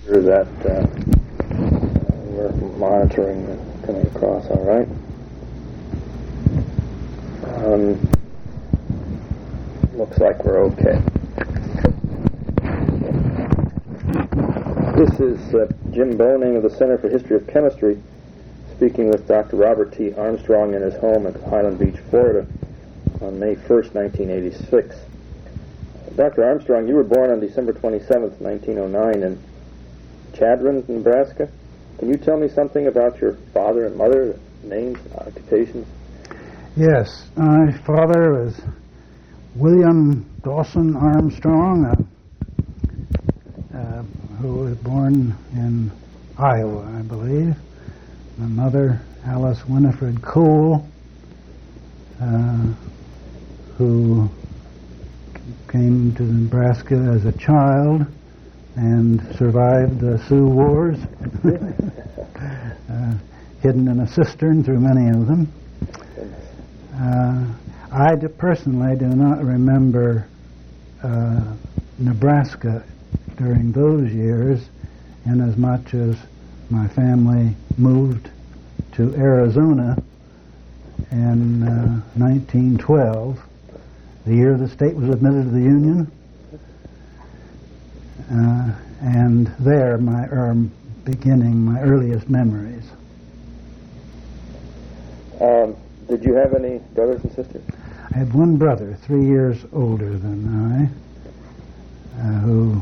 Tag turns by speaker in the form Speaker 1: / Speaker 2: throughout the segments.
Speaker 1: Sure that we're monitoring and coming across all right. Looks like we're okay. This is Jim Boning of the Center for History of Chemistry speaking with Dr. Robert T. Armstrong in his home at Highland Beach, Florida on May 1st, 1986. Dr. Armstrong, you were born on December 27th, 1909 in Chadron, Nebraska. Can you tell me something about your father and mother, names, occupations?
Speaker 2: Yes, my father was William Dawson Armstrong, who was born in Iowa, I believe. My mother, Alice Winifred Cole, who came to Nebraska as a child and survived the Sioux Wars, hidden in a cistern through many of them. I personally do not remember Nebraska during those years, inasmuch as my family moved to Arizona in 1912, the year the state was admitted to the Union. And there are beginning my earliest memories.
Speaker 1: Did you have any brothers and sisters?
Speaker 2: I had one brother, 3 years older than I, who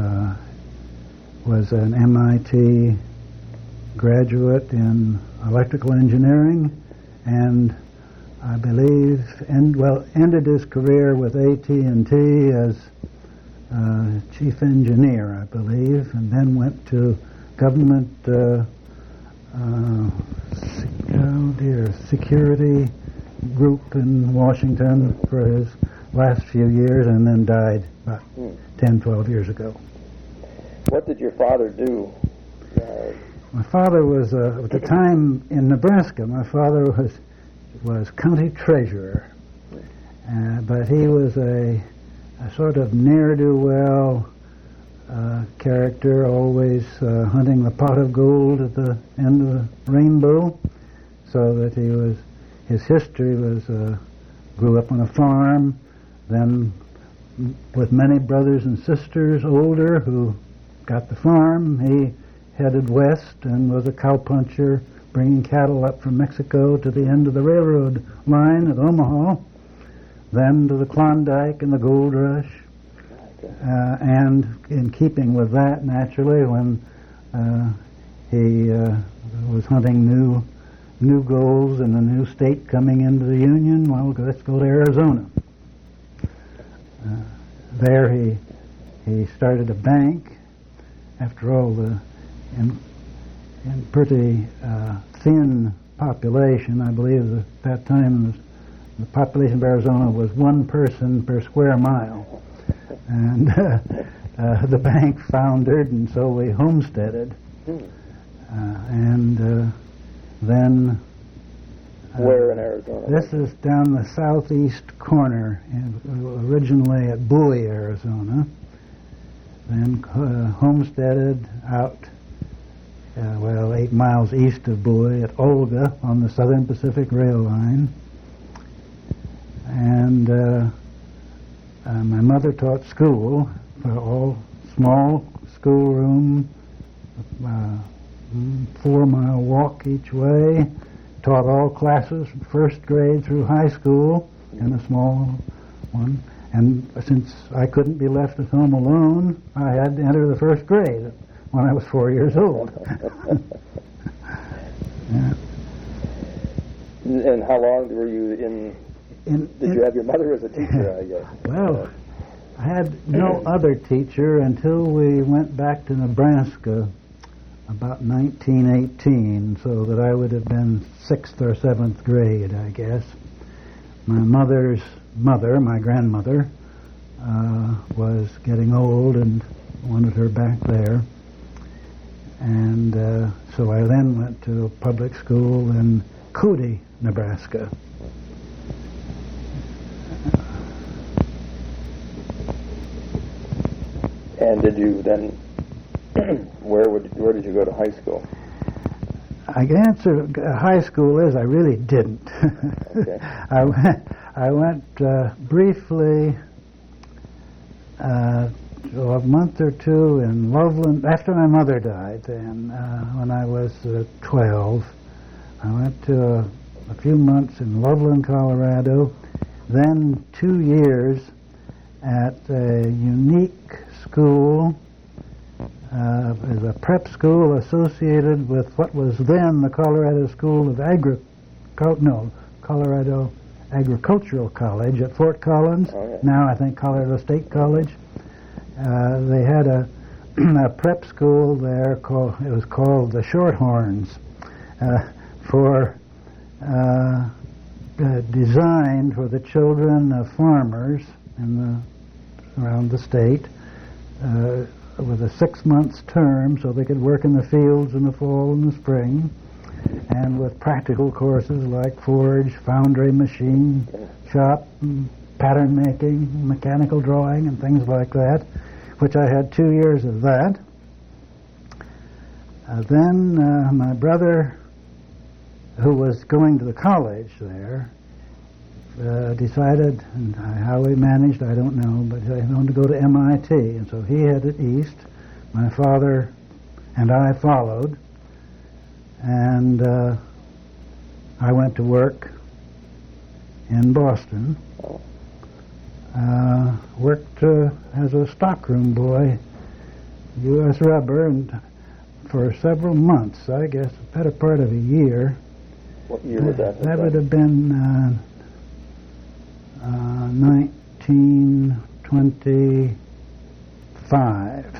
Speaker 2: was an MIT graduate in electrical engineering, and I believe ended his career with AT&T as chief engineer, I believe, and then went to government security group in Washington for his last few years, and then died about 10, 12 years ago.
Speaker 1: What did your father do?
Speaker 2: My father was, at the time in Nebraska, my father was county treasurer, but he was a sort of ne'er-do-well character, always hunting the pot of gold at the end of the rainbow, so that his history was, grew up on a farm, then with many brothers and sisters older who got the farm, he headed west and was a cowpuncher, bringing cattle up from Mexico to the end of the railroad line at Omaha, then to the Klondike and the Gold Rush. And in keeping with that, naturally, when he was hunting new goals in a new state coming into the Union, well, let's go to Arizona. There he started a bank. After all, in pretty thin population, I believe at that time the population of Arizona was 1 person per square mile. And the bank foundered, and so we homesteaded. And then...
Speaker 1: Where in Arizona?
Speaker 2: This is down the southeast corner, originally at Bowie, Arizona. Then homesteaded out, 8 miles east of Bowie at Olga on the Southern Pacific Rail Line. And my mother taught school, all small schoolroom, 4-mile walk each way. Taught all classes from first grade through high school in a small one. And since I couldn't be left at home alone, I had to enter the first grade when I was 4 years old. Yeah.
Speaker 1: And how long were you did you have your mother as a teacher, I guess?
Speaker 2: Well, I had no other teacher until we went back to Nebraska about 1918, so that I would have been 6th or 7th grade, I guess. My mother's mother, my grandmother, was getting old and wanted her back there. And so I then went to public school in Cody, Nebraska.
Speaker 1: And did you then Where did you go to high school?
Speaker 2: I can answer high school is I really didn't.
Speaker 1: Okay.
Speaker 2: I went briefly a month or two in Loveland after my mother died. Then when I was 12, I went to a few months in Loveland, Colorado. Then 2 years at a unique school. As a prep school associated with what was then the Colorado School of Colorado Agricultural College at Fort Collins.
Speaker 1: Oh, yeah.
Speaker 2: Now I think Colorado State College. They had a prep school there it was called the Shorthorns, designed for the children of farmers around the state. With a 6 months term so they could work in the fields in the fall and the spring, and with practical courses like forge, foundry, machine shop, pattern making, mechanical drawing, and things like that, which I had 2 years of that. Then my brother, who was going to the college there, decided, and how he managed, I don't know, but he wanted to go to MIT, and so he headed east. My father and I followed, and I went to work in Boston. Worked as a stockroom boy, U.S. Rubber, and for several months, I guess, a better part of a year.
Speaker 1: What year was that?
Speaker 2: That would have been 1925,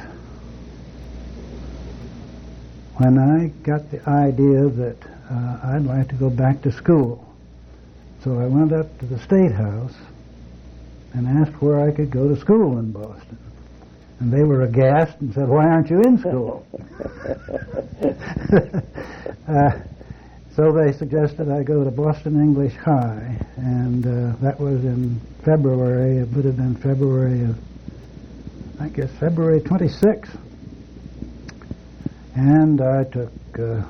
Speaker 2: when I got the idea that I'd like to go back to school. So I went up to the State House and asked where I could go to school in Boston. And they were aghast and said, "Why aren't you in school?" So they suggested I go to Boston English High, and that was in February. It would have been February 26th. And I took a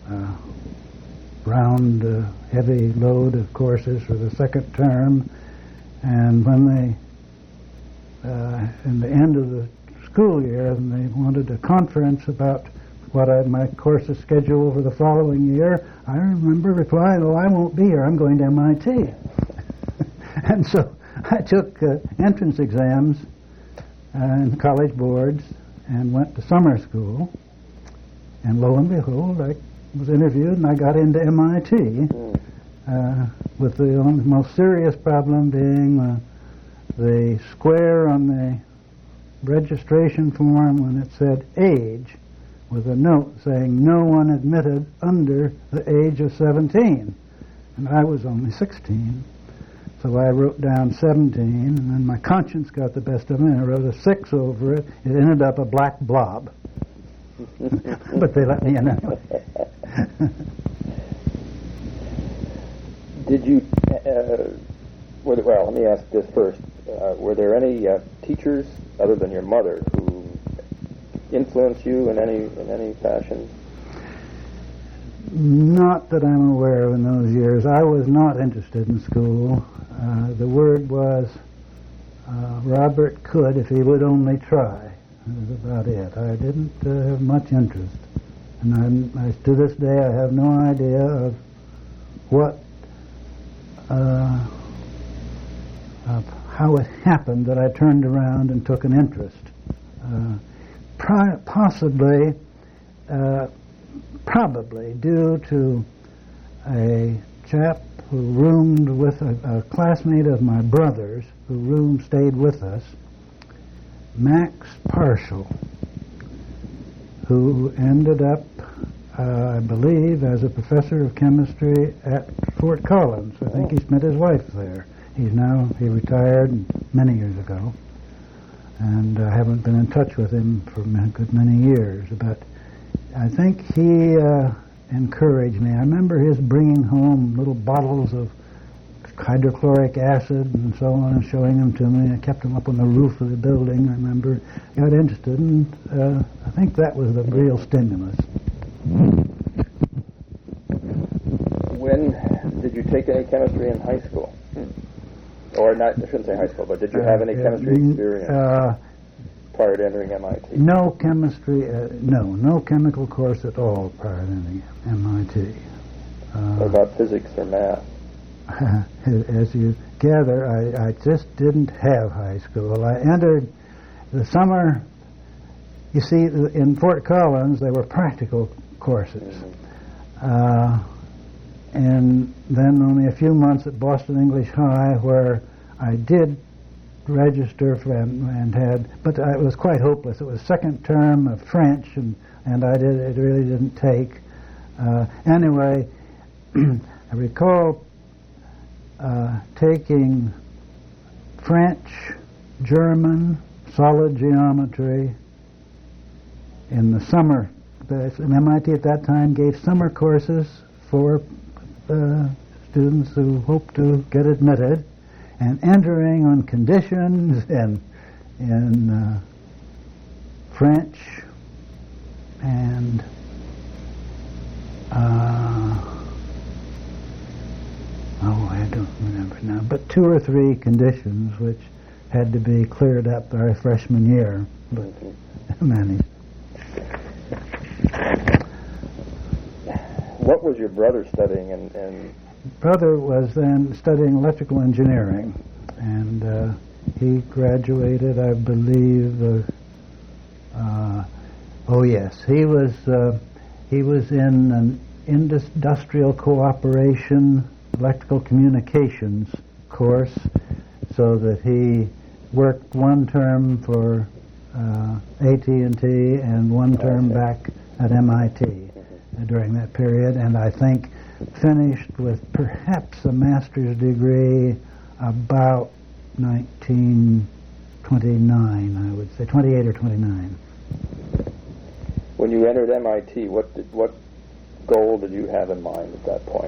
Speaker 2: round, heavy load of courses for the second term. And when they, in the end of the school year, they wanted a conference about what my courses schedule for the following year, I remember replying, "Oh, I won't be here. I'm going to MIT." And so I took entrance exams and college boards and went to summer school. And lo and behold, I was interviewed and I got into MIT, with the most serious problem being the square on the registration form when it said age, with a note saying no one admitted under the age of 17. And I was only 16. So I wrote down 17, and then my conscience got the best of me, and I wrote a 6 over it. It ended up a black blob. But they let me in anyway.
Speaker 1: Did you, well, let me ask this first. Were there any teachers, other than your mother, who influenced you in any fashion?
Speaker 2: Not that I'm aware of in those years. I was not interested in school. The word was Robert could if he would only try. That was about it. I didn't have much interest. And to this day I have no idea of what, of how it happened that I turned around and took an interest. Probably due to a chap who roomed with a classmate of my brother's, who stayed with us, Max Parshall, who ended up, I believe, as a professor of chemistry at Fort Collins. I think he's met his wife there. He retired many years ago, and I haven't been in touch with him for a good many years, but I think he encouraged me. I remember his bringing home little bottles of hydrochloric acid and so on, showing them to me. I kept them up on the roof of the building, I remember. Got interested, and I think that was the real stimulus.
Speaker 1: When did you take any chemistry in high school? Or not, I shouldn't say high school, but did you have any chemistry experience prior to entering MIT?
Speaker 2: No chemistry, no chemical course at all prior to entering MIT.
Speaker 1: What about physics or math?
Speaker 2: As you gather, I just didn't have high school. I entered the summer. You see, in Fort Collins, there were practical courses. And then only a few months at Boston English High, where I did register for and had, but it was quite hopeless. It was second term of French, and it really didn't take. Anyway, I recall taking French, German, solid geometry in the summer. The MIT at that time gave summer courses for students who hoped to get admitted, and entering on conditions in French and I don't remember now, but 2 or 3 conditions which had to be cleared up our freshman year, but managed.
Speaker 1: What was your brother studying? And
Speaker 2: Brother was then studying electrical engineering, and he graduated, I believe. Oh yes, he was in an industrial cooperation electrical communications course, so that he worked 1 term for AT&T and 1 term back at MIT during that period, and I think finished with perhaps a master's degree about 1929, I would say, 28 or 29.
Speaker 1: when you entered MIT, what goal did you have in mind at that point?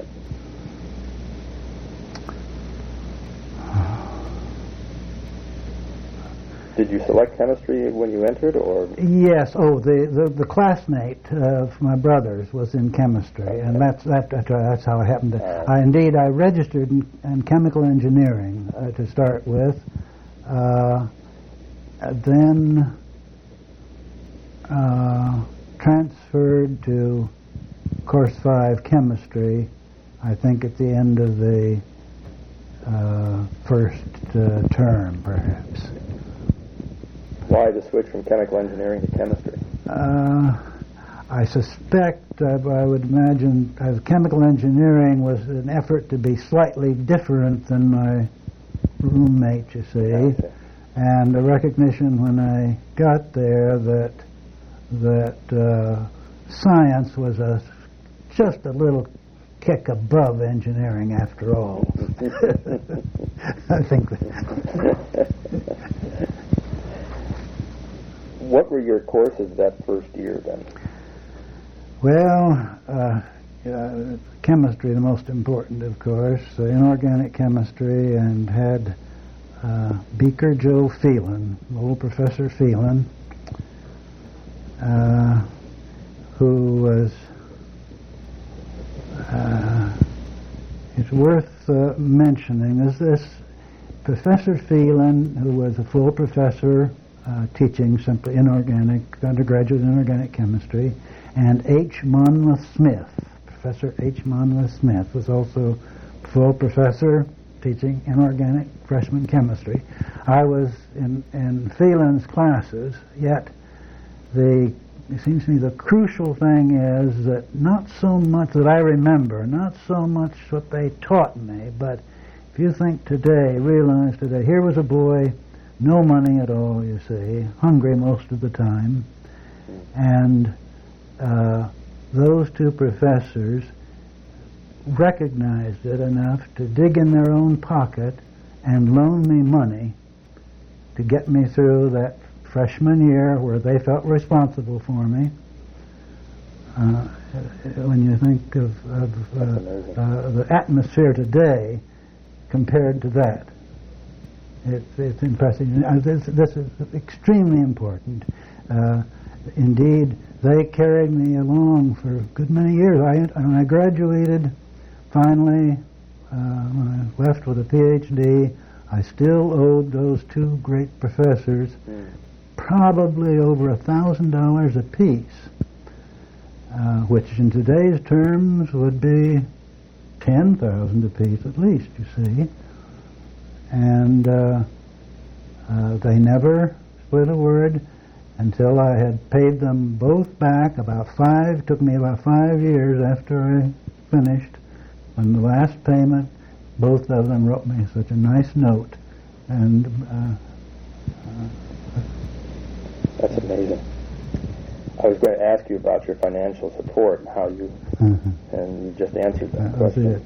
Speaker 1: Did you select chemistry when you entered, or?
Speaker 2: Yes. Oh, the classmate of my brother's was in chemistry, and that's how I happened to. I registered in chemical engineering to start with. Then transferred to course 5 chemistry, I think at the end of the first term, perhaps.
Speaker 1: Why the switch from chemical engineering to chemistry?
Speaker 2: I suspect, I would imagine, chemical engineering was an effort to be slightly different than my roommate, you see, and a recognition when I got there that science was just a little kick above engineering after all. I think that.
Speaker 1: What were your courses that first year then?
Speaker 2: Well, chemistry, the most important, of course, inorganic chemistry, and had Beaker Joe Phelan, old Professor Phelan, who was, it's worth mentioning, is this Professor Phelan, who was a full professor teaching simply undergraduate inorganic chemistry, and H. Monmouth Smith. Professor H. Monmouth Smith was also full professor teaching inorganic freshman chemistry. I was in Phelan's classes, yet it seems to me the crucial thing is that not so much that I remember, not so much what they taught me, but if you think today, realize today, here was a boy, no money at all, you see, hungry most of the time, and those two professors recognized it enough to dig in their own pocket and loan me money to get me through that freshman year where they felt responsible for me. When you think of the atmosphere today, compared to that. It's impressive. This is extremely important. Indeed, they carried me along for a good many years. When I graduated, finally, when I left with a PhD, I still owed those two great professors probably over $1,000 apiece, which in today's terms would be $10,000 apiece at least, you see. And they never split a word until I had paid them both back. Took me about 5 years after I finished. When the last payment, both of them wrote me such a nice note. And
Speaker 1: that's amazing. I was going to ask you about your financial support and how you, and you just answered that question.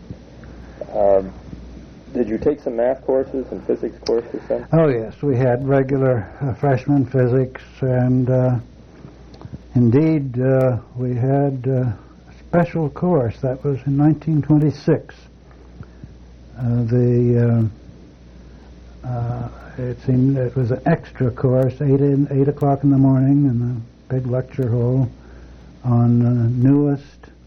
Speaker 1: Did you take some math courses and physics courses then?
Speaker 2: Oh yes, we had regular freshman physics, and indeed we had a special course that was in 1926. It was an extra course, 8 o'clock in the morning in the big lecture hall on the newest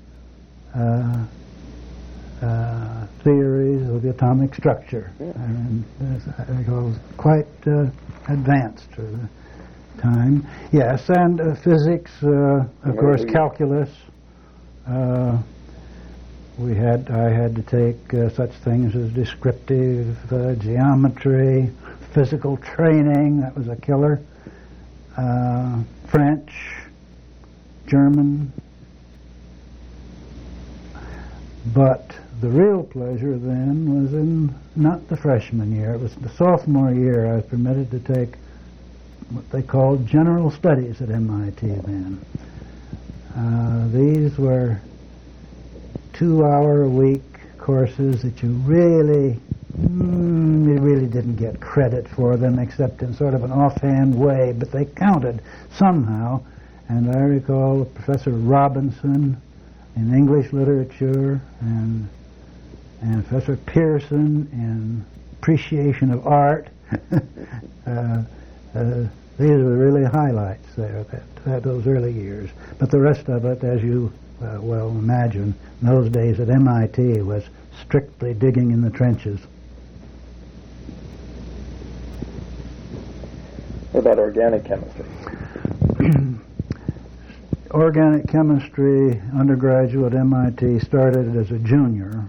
Speaker 2: theories of the atomic structure. And it was quite advanced for the time. Yes, and physics, of course, calculus. I had to take such things as descriptive geometry, physical training, that was a killer, French, German. But the real pleasure then was in not the freshman year, it was the sophomore year. I was permitted to take what they called general studies at MIT then. These were 2-hour-a-week courses that you really didn't get credit for them except in sort of an offhand way, but they counted somehow. And I recall Professor Robinson in English literature and Professor Pearson in appreciation of art. These were really highlights there, those early years. But the rest of it, as you well imagine, in those days at MIT was strictly digging in the trenches.
Speaker 1: What about organic chemistry?
Speaker 2: Organic chemistry undergraduate at MIT started as a junior.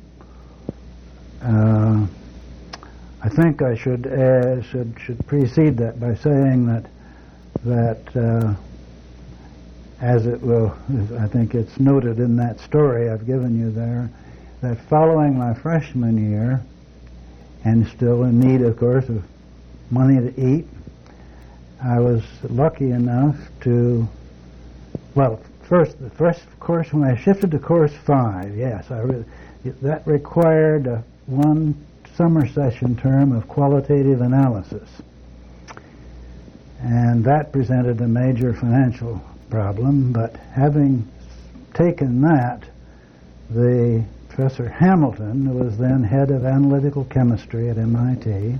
Speaker 2: I think I should precede that by saying that as it will, I think it's noted in that story I've given you there, that following my freshman year, and still in need, of course, of money to eat, I was lucky enough to, the first course, when I shifted to course 5, yes, that required one summer session term of qualitative analysis. And that presented a major financial problem, but having taken that, the Professor Hamilton, who was then head of analytical chemistry at MIT,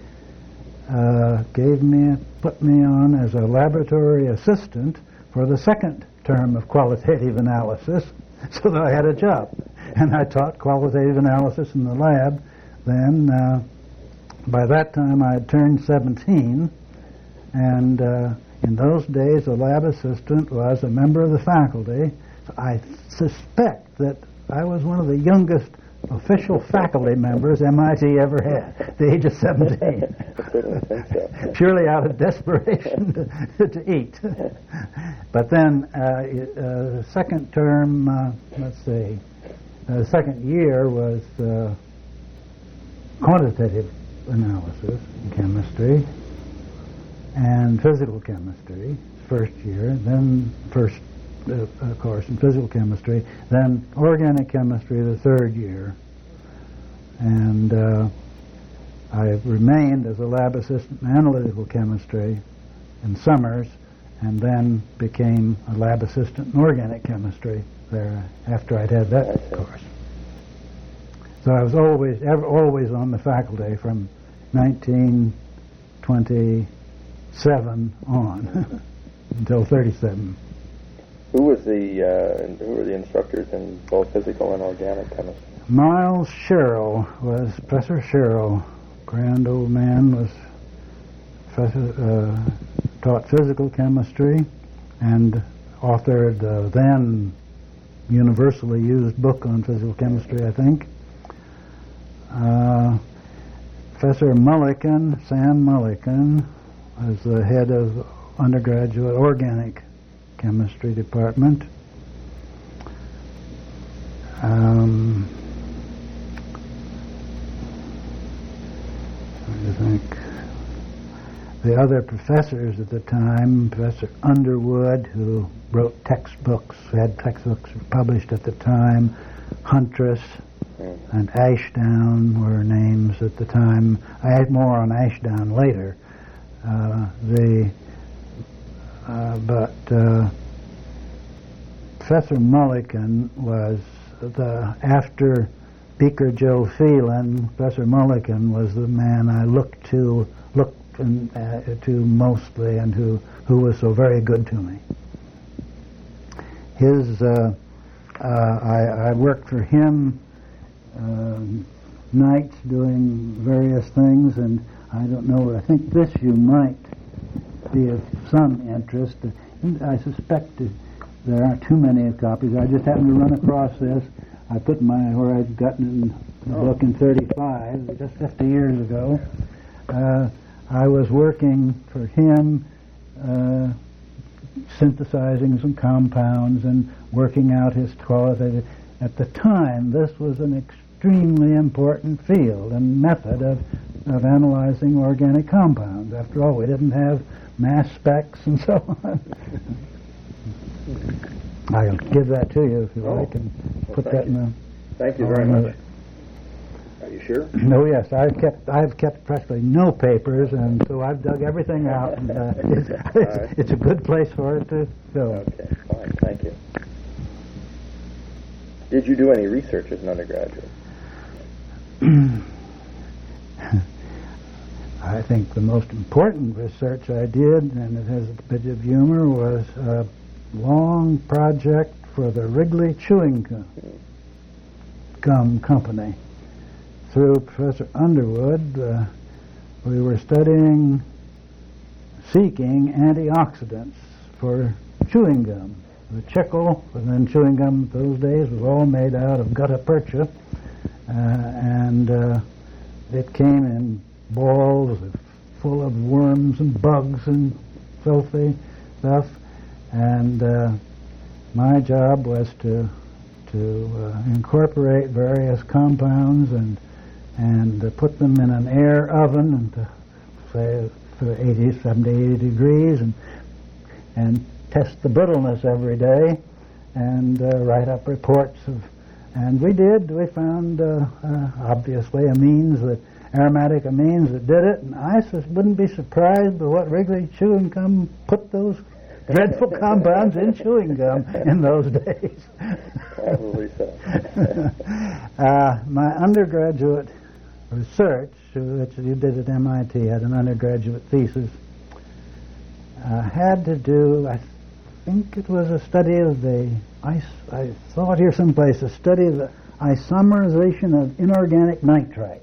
Speaker 2: put me on as a laboratory assistant for the second term of qualitative analysis, so that I had a job. And I taught qualitative analysis in the lab. Then, by that time, I had turned 17, and in those days, a lab assistant was a member of the faculty. So I suspect that I was one of the youngest official faculty members MIT ever had, at the age of 17. Purely out of desperation to eat. But then, second term, the second year was quantitative analysis in chemistry and physical chemistry, first year, then first course in physical chemistry, then organic chemistry the third year. And I remained as a lab assistant in analytical chemistry in summers, and then became a lab assistant in organic chemistry there after I'd had that course. So I was always on the faculty from 1927 on until 37.
Speaker 1: Who were the instructors in both physical and organic chemistry?
Speaker 2: Miles Sherrill was Professor Sherrill. Grand old man, was taught physical chemistry and authored the then universally used book on physical chemistry, I think. Professor Mulliken, Sam Mulliken, was the head of undergraduate organic chemistry department. I think the other professors at the time, Professor Underwood, who wrote textbooks, had textbooks published at the time, Huntress and Ashdown were names at the time. I had more on Ashdown later. Professor Mulliken was after Beaker Joe Phelan. Professor Mulliken was the man I looked to mostly, and who was so very good to me. I worked for him nights doing various things, and I don't know, I think this you might be of some interest. I suspect there aren't too many copies. I just happened to run across this. I put where I'd gotten the book in 35, just 50 years ago. I was working for him, synthesizing some compounds and working out his qualitative. At the time, this was an extremely important field and method of analyzing organic compounds. After all, we didn't have mass specs and so on. I'll give that to you if you like, and put that in the...
Speaker 1: Thank you very much. Are you sure?
Speaker 2: No, yes. I've kept practically no papers, and so I've dug everything out, and it's a good place for it to go.
Speaker 1: Okay, fine. Thank you. Did you do any research as an undergraduate?
Speaker 2: I think the most important research I did, and it has a bit of humor, was a long project for the Wrigley Chewing Gum Company. Through Professor Underwood, we were seeking antioxidants for chewing gum. The chicle, and then chewing gum those days, was all made out of gutta percha, and it came in balls full of worms and bugs and filthy stuff. And my job was to incorporate various compounds and put them in an air oven and to say for 70, 80 degrees and test the brittleness every day and write up reports and we found obviously aromatic amines that did it, and I wouldn't be surprised by what Wrigley Chewing Gum put those dreadful compounds in chewing gum in those days.
Speaker 1: Probably so.
Speaker 2: My undergraduate research, which you did at MIT, had an undergraduate thesis, had to do, I think it was a study of I saw it here someplace, a study of the isomerization of inorganic nitrites.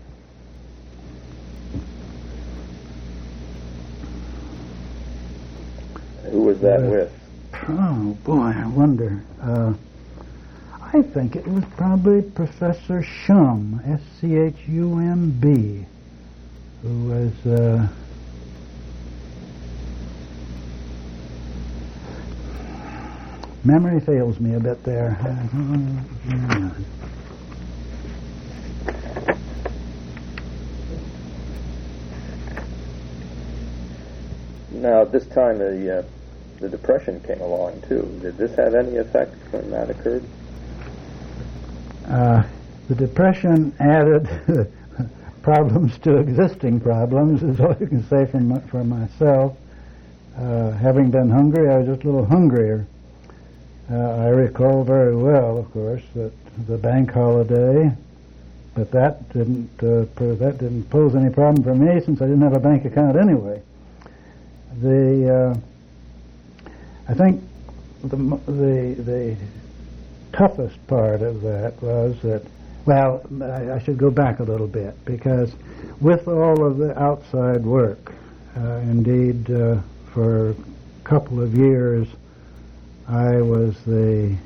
Speaker 1: Who was that with?
Speaker 2: Oh, boy, I wonder. I think it was probably Professor Schumb, Schumb, who was... memory fails me a bit there.
Speaker 1: Now, at this time, the Depression came along, too. Did this have any effect when that occurred?
Speaker 2: The Depression added problems to existing problems, is all you can say for myself. Having been hungry, I was just a little hungrier. I recall very well, of course, that the bank holiday but that didn't pose any problem for me since I didn't have a bank account anyway. I think the toughest part of that was that, well, I should go back a little bit, because with all of the outside work, indeed for a couple of years I was the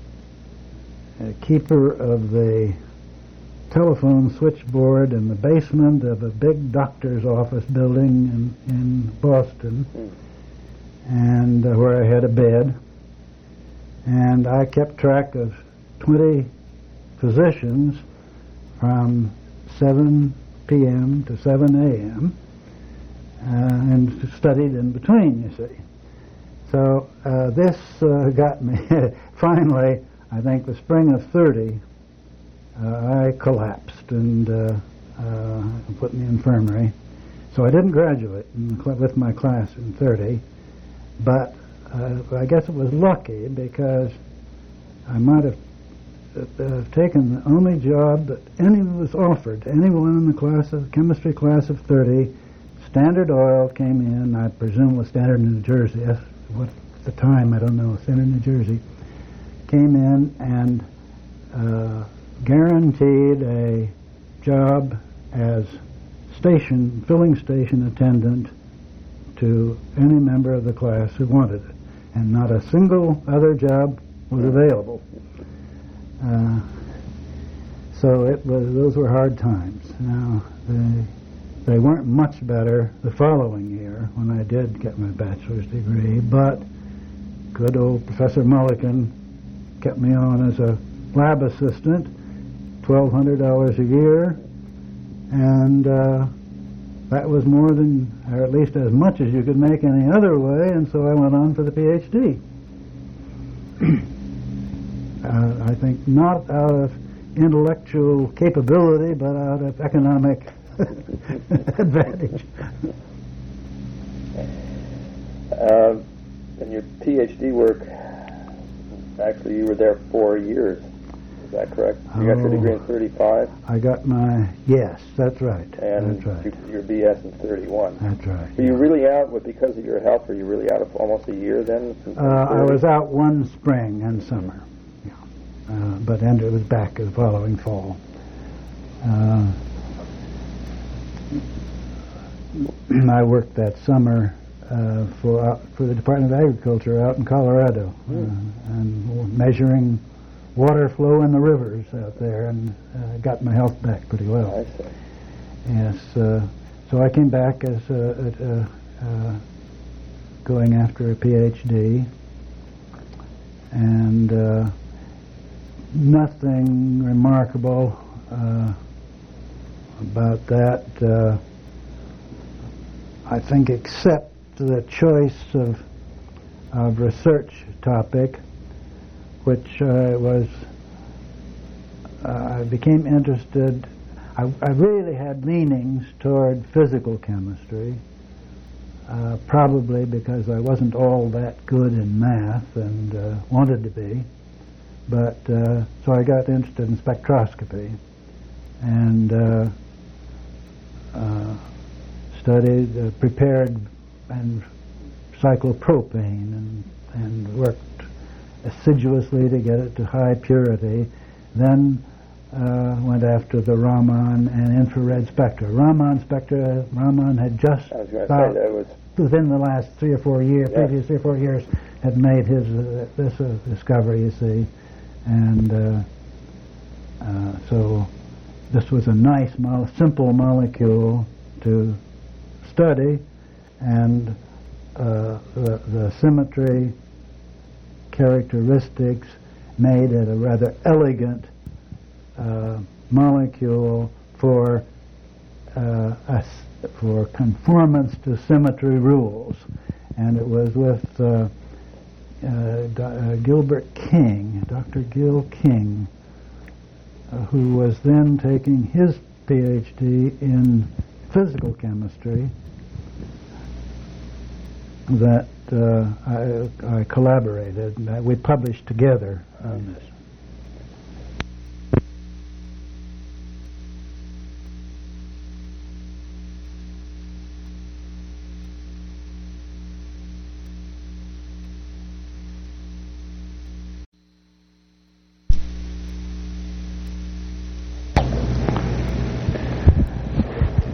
Speaker 2: keeper of the telephone switchboard in the basement of a big doctor's office building in Boston, and where I had a bed, and I kept track of 20 physicians from 7 p.m. to 7 a.m. And studied in between, you see. So this got me, finally, I think the spring of 30, I collapsed and put in the infirmary. So I didn't graduate with my class in 30, but I guess it was lucky, because I might have taken the only job that anyone was offered to anyone in the chemistry class of 30. Standard Oil came in, I presume it was Standard New Jersey, that's what at the time, I don't know, Standard New Jersey, came in and guaranteed a job as filling station attendant to any member of the class who wanted it, and not a single other job was available. So those were hard times. Now, they weren't much better the following year when I did get my bachelor's degree, but good old Professor Mulligan kept me on as a lab assistant, $1,200 a year, and that was more than, or at least as much as you could make any other way, and so I went on for the PhD. I think not out of intellectual capability, but out of economic advantage.
Speaker 1: In your PhD work, actually you were there 4 years. Is that correct? You got your degree in 35?
Speaker 2: I got yes, that's right.
Speaker 1: And
Speaker 2: that's right.
Speaker 1: Your BS in 31.
Speaker 2: That's right.
Speaker 1: Were you really out, because of your health, were you really out of almost a year then?
Speaker 2: I was out one spring and summer, but it was back the following fall. I worked that summer for the Department of Agriculture out in Colorado, and measuring water flow in the rivers out there, and got my health back pretty well.
Speaker 1: I see.
Speaker 2: Yes, so I came back as going after a PhD, and nothing remarkable about that. I think, except the choice of research topic, which I became interested. I really had leanings toward physical chemistry, probably because I wasn't all that good in math and wanted to be. But so I got interested in spectroscopy and studied, prepared and cyclopropane and worked assiduously to get it to high purity. Then went after the Raman and infrared spectra. Raman had just within the last 3 or 4 years, previous 3 or 4 years, had made this discovery, you see. And so this was a nice, simple molecule to study, and the symmetry characteristics made it a rather elegant molecule for conformance to symmetry rules. And it was with Gilbert King, Dr. Gil King, who was then taking his PhD in physical chemistry, that I collaborated, and we published together on this.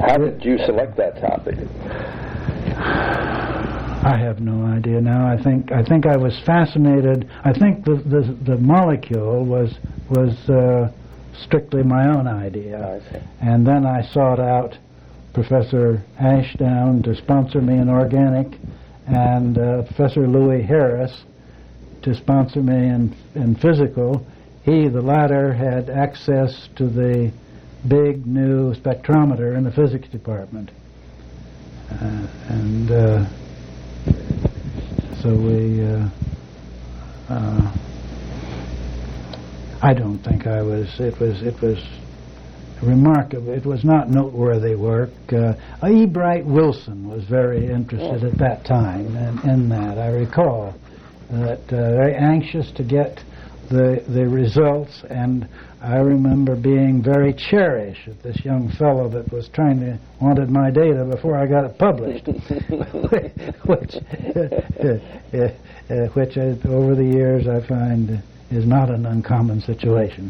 Speaker 1: How did you select that topic?
Speaker 2: I have no idea now. I think I was fascinated. I think the molecule was strictly my own idea.
Speaker 1: I see.
Speaker 2: And then I sought out Professor Ashdown to sponsor me in organic, and Professor Louis Harris to sponsor me in physical. He, the latter, had access to the big new spectrometer in the physics department. So we, I don't think I was, it was remarkable. It was not noteworthy work. E. Bright Wilson was very interested at that time in that. I recall that very anxious to get the results, and I remember being very cherished at this young fellow that was wanted my data before I got it published, which over the years I find is not an uncommon situation.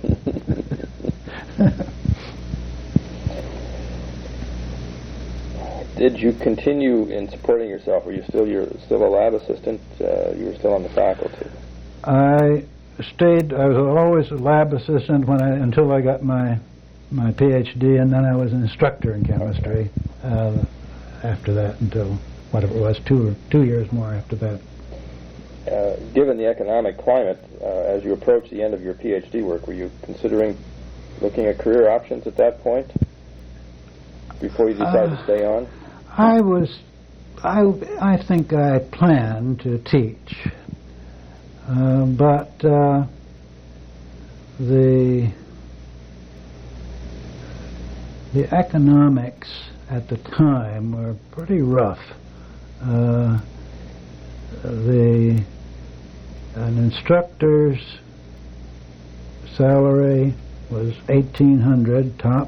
Speaker 1: Did you continue in supporting yourself? Were you still a lab assistant? You were still on the faculty?
Speaker 2: I was always a lab assistant until I got my PhD, and then I was an instructor in chemistry after that until whatever it was, 2 years more after that.
Speaker 1: Given the economic climate, as you approached the end of your PhD work, were you considering looking at career options at that point before you decided to stay on?
Speaker 2: I think I planned to teach, but the economics at the time were pretty rough. An instructor's salary was $1,800 top.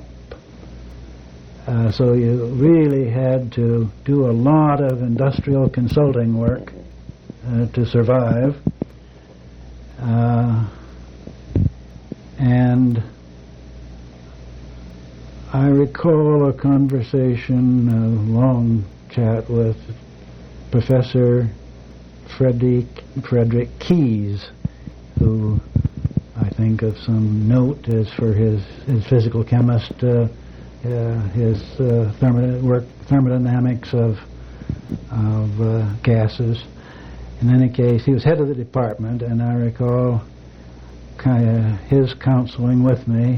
Speaker 2: So you really had to do a lot of industrial consulting work to survive. And I recall a conversation, a long chat with Professor Frederick Keyes, who I think of some note as for his physical chemist, his thermodynamics of gases. In any case, he was head of the department, and I recall his counseling with me,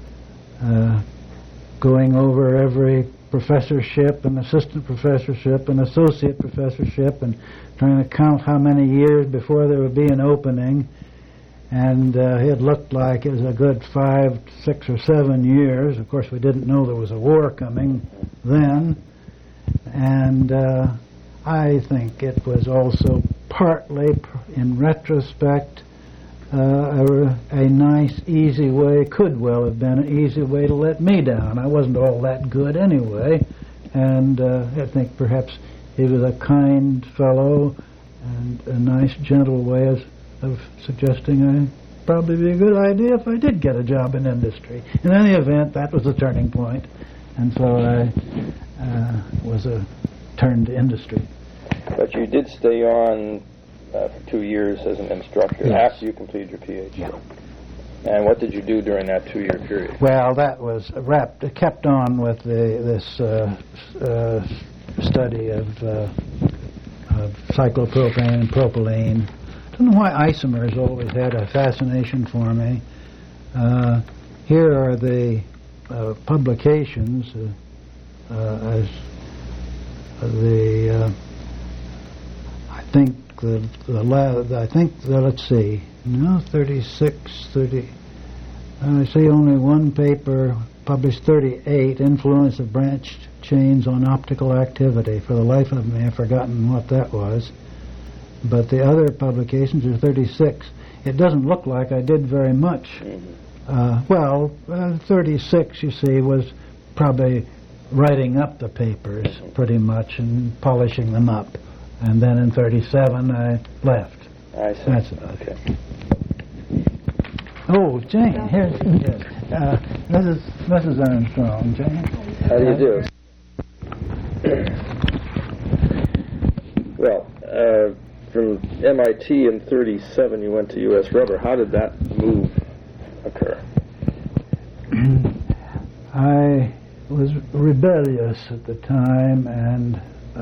Speaker 2: going over every professorship and assistant professorship and associate professorship and trying to count how many years before there would be an opening. And it looked like it was a good 5, 6, or 7 years. Of course, we didn't know there was a war coming then. And I think it was also partly, in retrospect, a nice, easy way, could well have been an easy way to let me down. I wasn't all that good anyway. And I think perhaps he was a kind fellow and a nice, gentle way of suggesting I'd probably be a good idea if I did get a job in industry. In any event, that was the turning point, and so I turned to industry.
Speaker 1: But you did stay on for 2 years as an instructor.
Speaker 2: Yes.
Speaker 1: After you completed your PhD.
Speaker 2: Yeah.
Speaker 1: And what did you do during that 2-year period?
Speaker 2: Well, that was kept on with this study of cyclopropane and propylene. I don't know why isomers always had a fascination for me. Here are the publications as let's see, 36, 30. I see only one paper published, 38, Influence of Branched Chains on Optical Activity. For the life of me, I've forgotten what that was. But the other publications are 36. It doesn't look like I did very much. 36, you see, was probably writing up the papers pretty much and polishing them up. And then in 37, I left.
Speaker 1: I see.
Speaker 2: That's about
Speaker 1: it.
Speaker 2: Oh, Jane, here's Mrs. Armstrong, Jane.
Speaker 1: How do you do? Well, from MIT in 37, you went to U.S. Rubber. How did that move occur?
Speaker 2: I was rebellious at the time and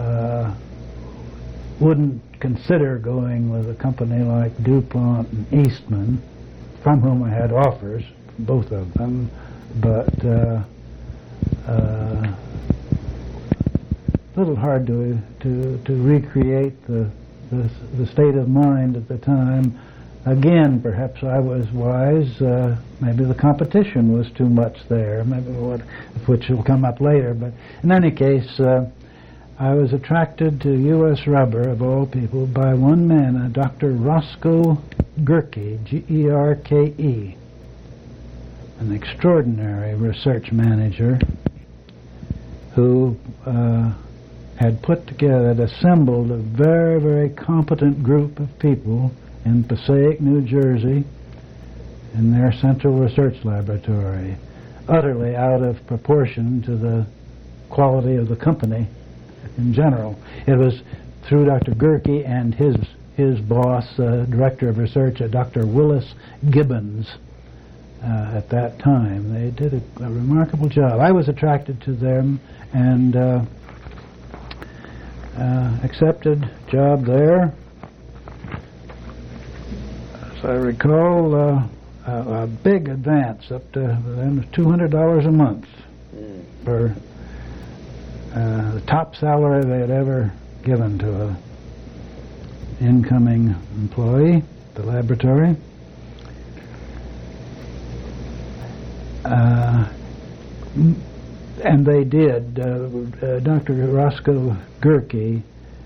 Speaker 2: wouldn't consider going with a company like DuPont and Eastman, from whom I had offers, both of them, but a little hard to recreate the state of mind at the time. Again, perhaps I was wise. Maybe the competition was too much there, maybe which will come up later. But in any case, I was attracted to U.S. Rubber, of all people, by one man, Dr. Roscoe Gerke, G-E-R-K-E, an extraordinary research manager who had assembled a very, very competent group of people in Passaic, New Jersey, in their central research laboratory, utterly out of proportion to the quality of the company in general. It was through Dr. Gerke and his boss, director of research, Dr. Willis Gibbons, at that time. They did a remarkable job. I was attracted to them and accepted job there. As I recall, a big advance up to $200 a month for the top salary they had ever given to an incoming employee at the laboratory. And they did. Dr. Roscoe Gerke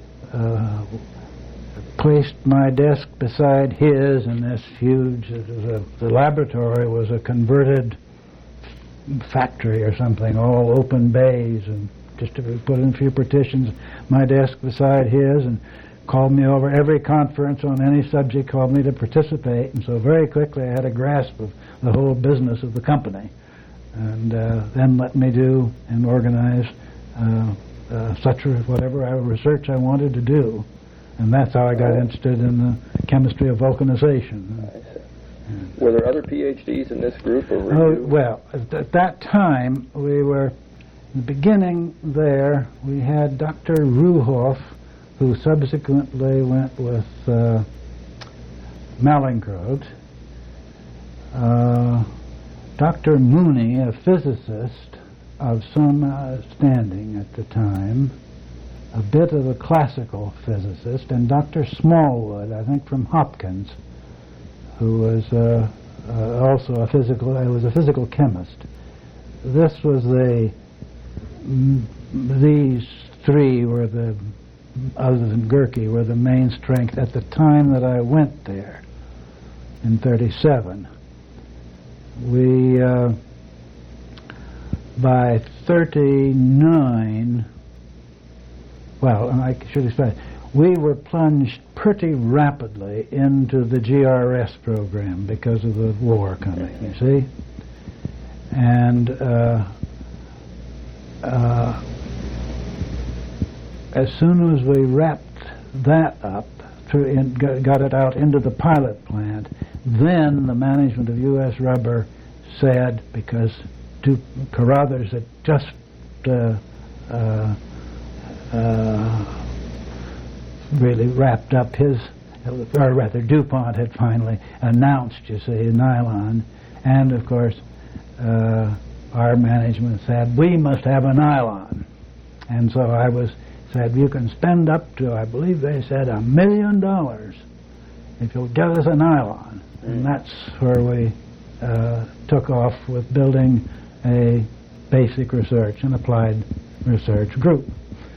Speaker 2: placed my desk beside his in this huge, the laboratory was a converted factory or something, all open bays, and just to put in a few partitions, my desk beside his, and called me over every conference on any subject, called me to participate, and so very quickly I had a grasp of the whole business of the company, and then let me do and organize whatever research I wanted to do. And that's how I got interested in the chemistry of vulcanization.
Speaker 1: Were there other PhDs in this group? Or
Speaker 2: well, at that time, we were, in the beginning there, we had Dr. Ruhoff, who subsequently went with Mallinckrodt, Dr. Mooney, a physicist of some standing at the time, a bit of a classical physicist, and Dr. Smallwood, I think from Hopkins, who was also a physical chemist. This was these three were the, other than Gerke, were the main strength at the time that I went there in 37. We, by 39, well, I should explain, we were plunged pretty rapidly into the GRS program because of the war coming, you see. And as soon as we wrapped that up, got it out into the pilot plant, then the management of U.S. Rubber said, because Carruthers had just really wrapped up his, or rather DuPont had finally announced, you see, nylon, and of course our management said, we must have a nylon. And so I said, you can spend up to, I believe they said, $1 million if you'll get us a nylon. And that's where we took off with building a basic research and applied research group.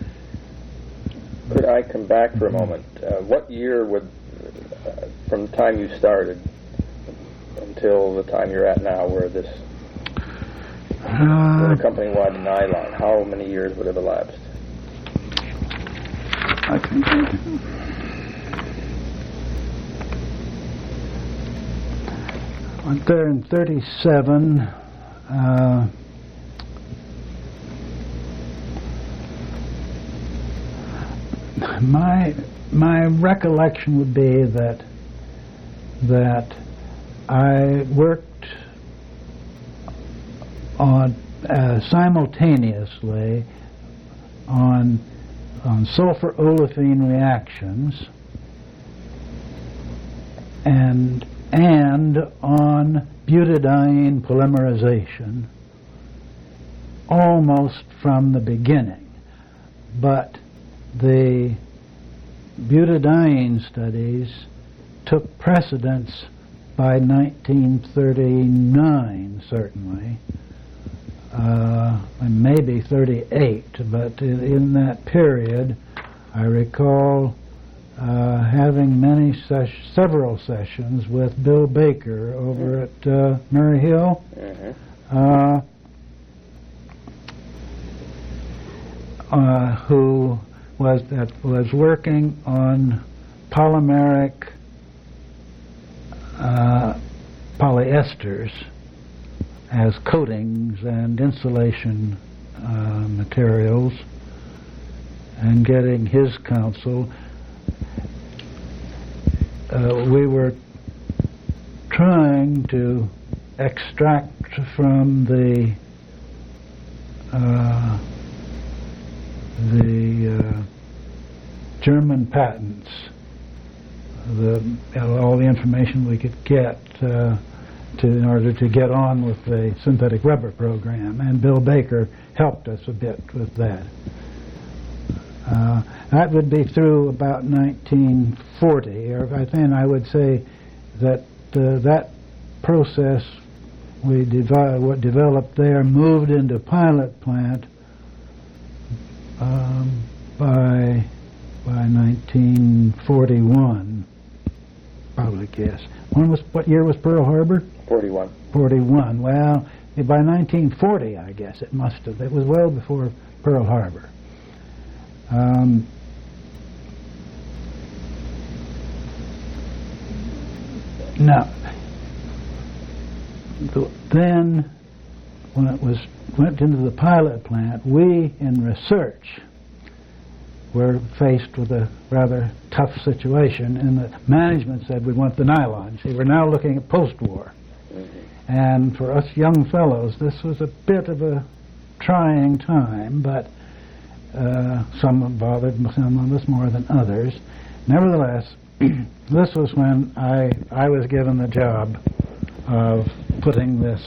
Speaker 1: Could I come back for a moment? What year would, from the time you started until the time you're at now, where this company-wide nylon, how many years would have elapsed?
Speaker 2: I think went there in 37. My recollection would be that I worked on simultaneously on sulfur olefin reactions and on butadiene polymerization almost from the beginning. But the butadiene studies took precedence by 1939, certainly, and maybe 38, but in that period I recall having several sessions with Bill Baker over at Murray Hill. Who was working on polymeric polyesters as coatings and insulation materials, and getting his counsel. We were trying to extract from the German patents all the information we could get in order to get on with the synthetic rubber program, and Bill Baker helped us a bit with that. That would be through about 1940, or then I would say that that process what developed there moved into pilot plant by 1941, probably guess. What year was Pearl Harbor?
Speaker 1: 41.
Speaker 2: 41. Well, by 1940, I guess it must have. It was well before Pearl Harbor. Now, then, when it went into the pilot plant, we in research were faced with a rather tough situation, and the management said we want the nylon. See, we're now looking at post-war. And for us young fellows, this was a bit of a trying time, but some bothered some of us more than others. Nevertheless, this was when I was given the job of putting this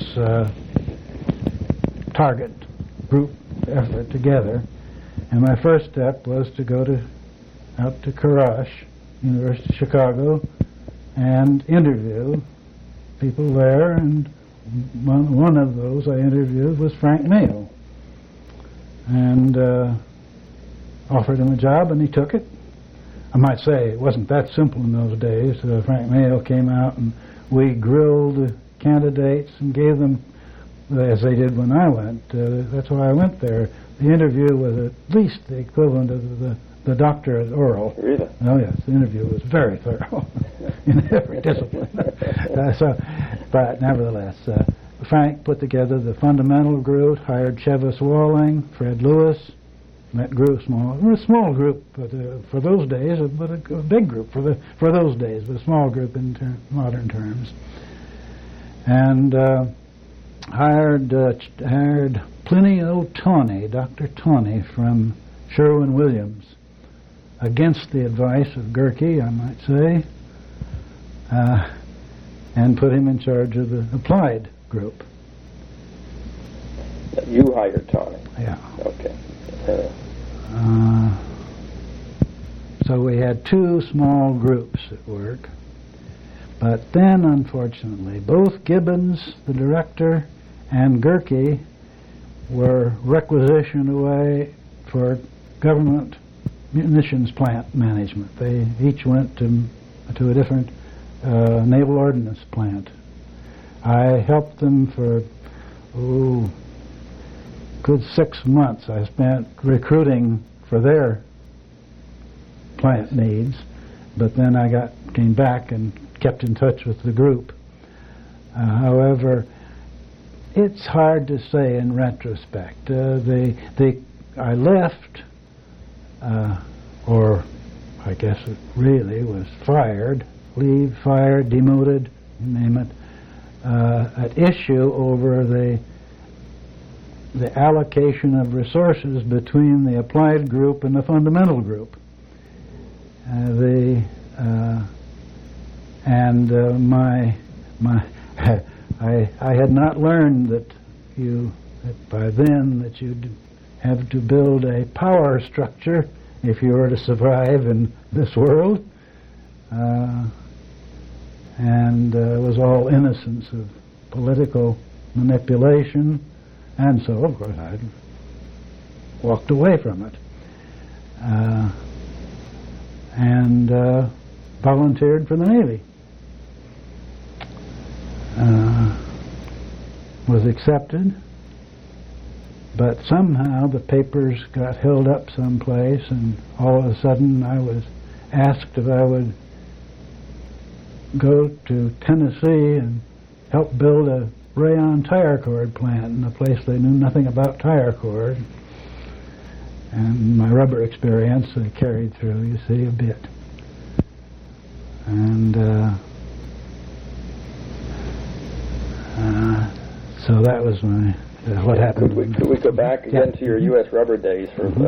Speaker 2: target group effort together. And my first step was to go out to Karash, University of Chicago, and interview people there. And one of those I interviewed was Frank Mayo, and offered him a job, and he took it. I might say it wasn't that simple in those days. Frank Mayo came out, and we grilled candidates and gave them, as they did when I went. That's why I went there. The interview was at least the equivalent of the doctorate oral.
Speaker 1: Really?
Speaker 2: Oh yes, the interview was very thorough in every discipline. But nevertheless, Frank put together the fundamental group, hired Chevis Walling, Fred Lewis. That grew small. It was a small group for those days, but a big group for those days, but a small group in modern terms. And hired Plinio Tawney, Dr. Tawney from Sherwin-Williams, against the advice of Gerke, I might say, and put him in charge of the applied group.
Speaker 1: You hired Tawney?
Speaker 2: Yeah.
Speaker 1: Okay.
Speaker 2: So we had two small groups at work. But then, unfortunately, both Gibbons, the director, and Gerke were requisitioned away for government munitions plant management. They each went to a different naval ordnance plant. I helped them for, good 6 months. I spent recruiting for their plant needs, but then I came back and kept in touch with the group. However, it's hard to say in retrospect. I left, or I guess it really was fired, demoted, you name it, at issue over the allocation of resources between the applied group and the fundamental group. I had not learned that by then that you'd have to build a power structure if you were to survive in this world, and it was all innocence of political manipulation, and so of course I walked away from it and volunteered for the Navy. Was accepted, but somehow the papers got held up someplace, and all of a sudden I was asked if I would go to Tennessee and help build a rayon tire cord plant in a place they knew nothing about tire cord. And my rubber experience carried through, you see, a bit. And so that was what happened.
Speaker 1: Could we go back again to your U.S. rubber days?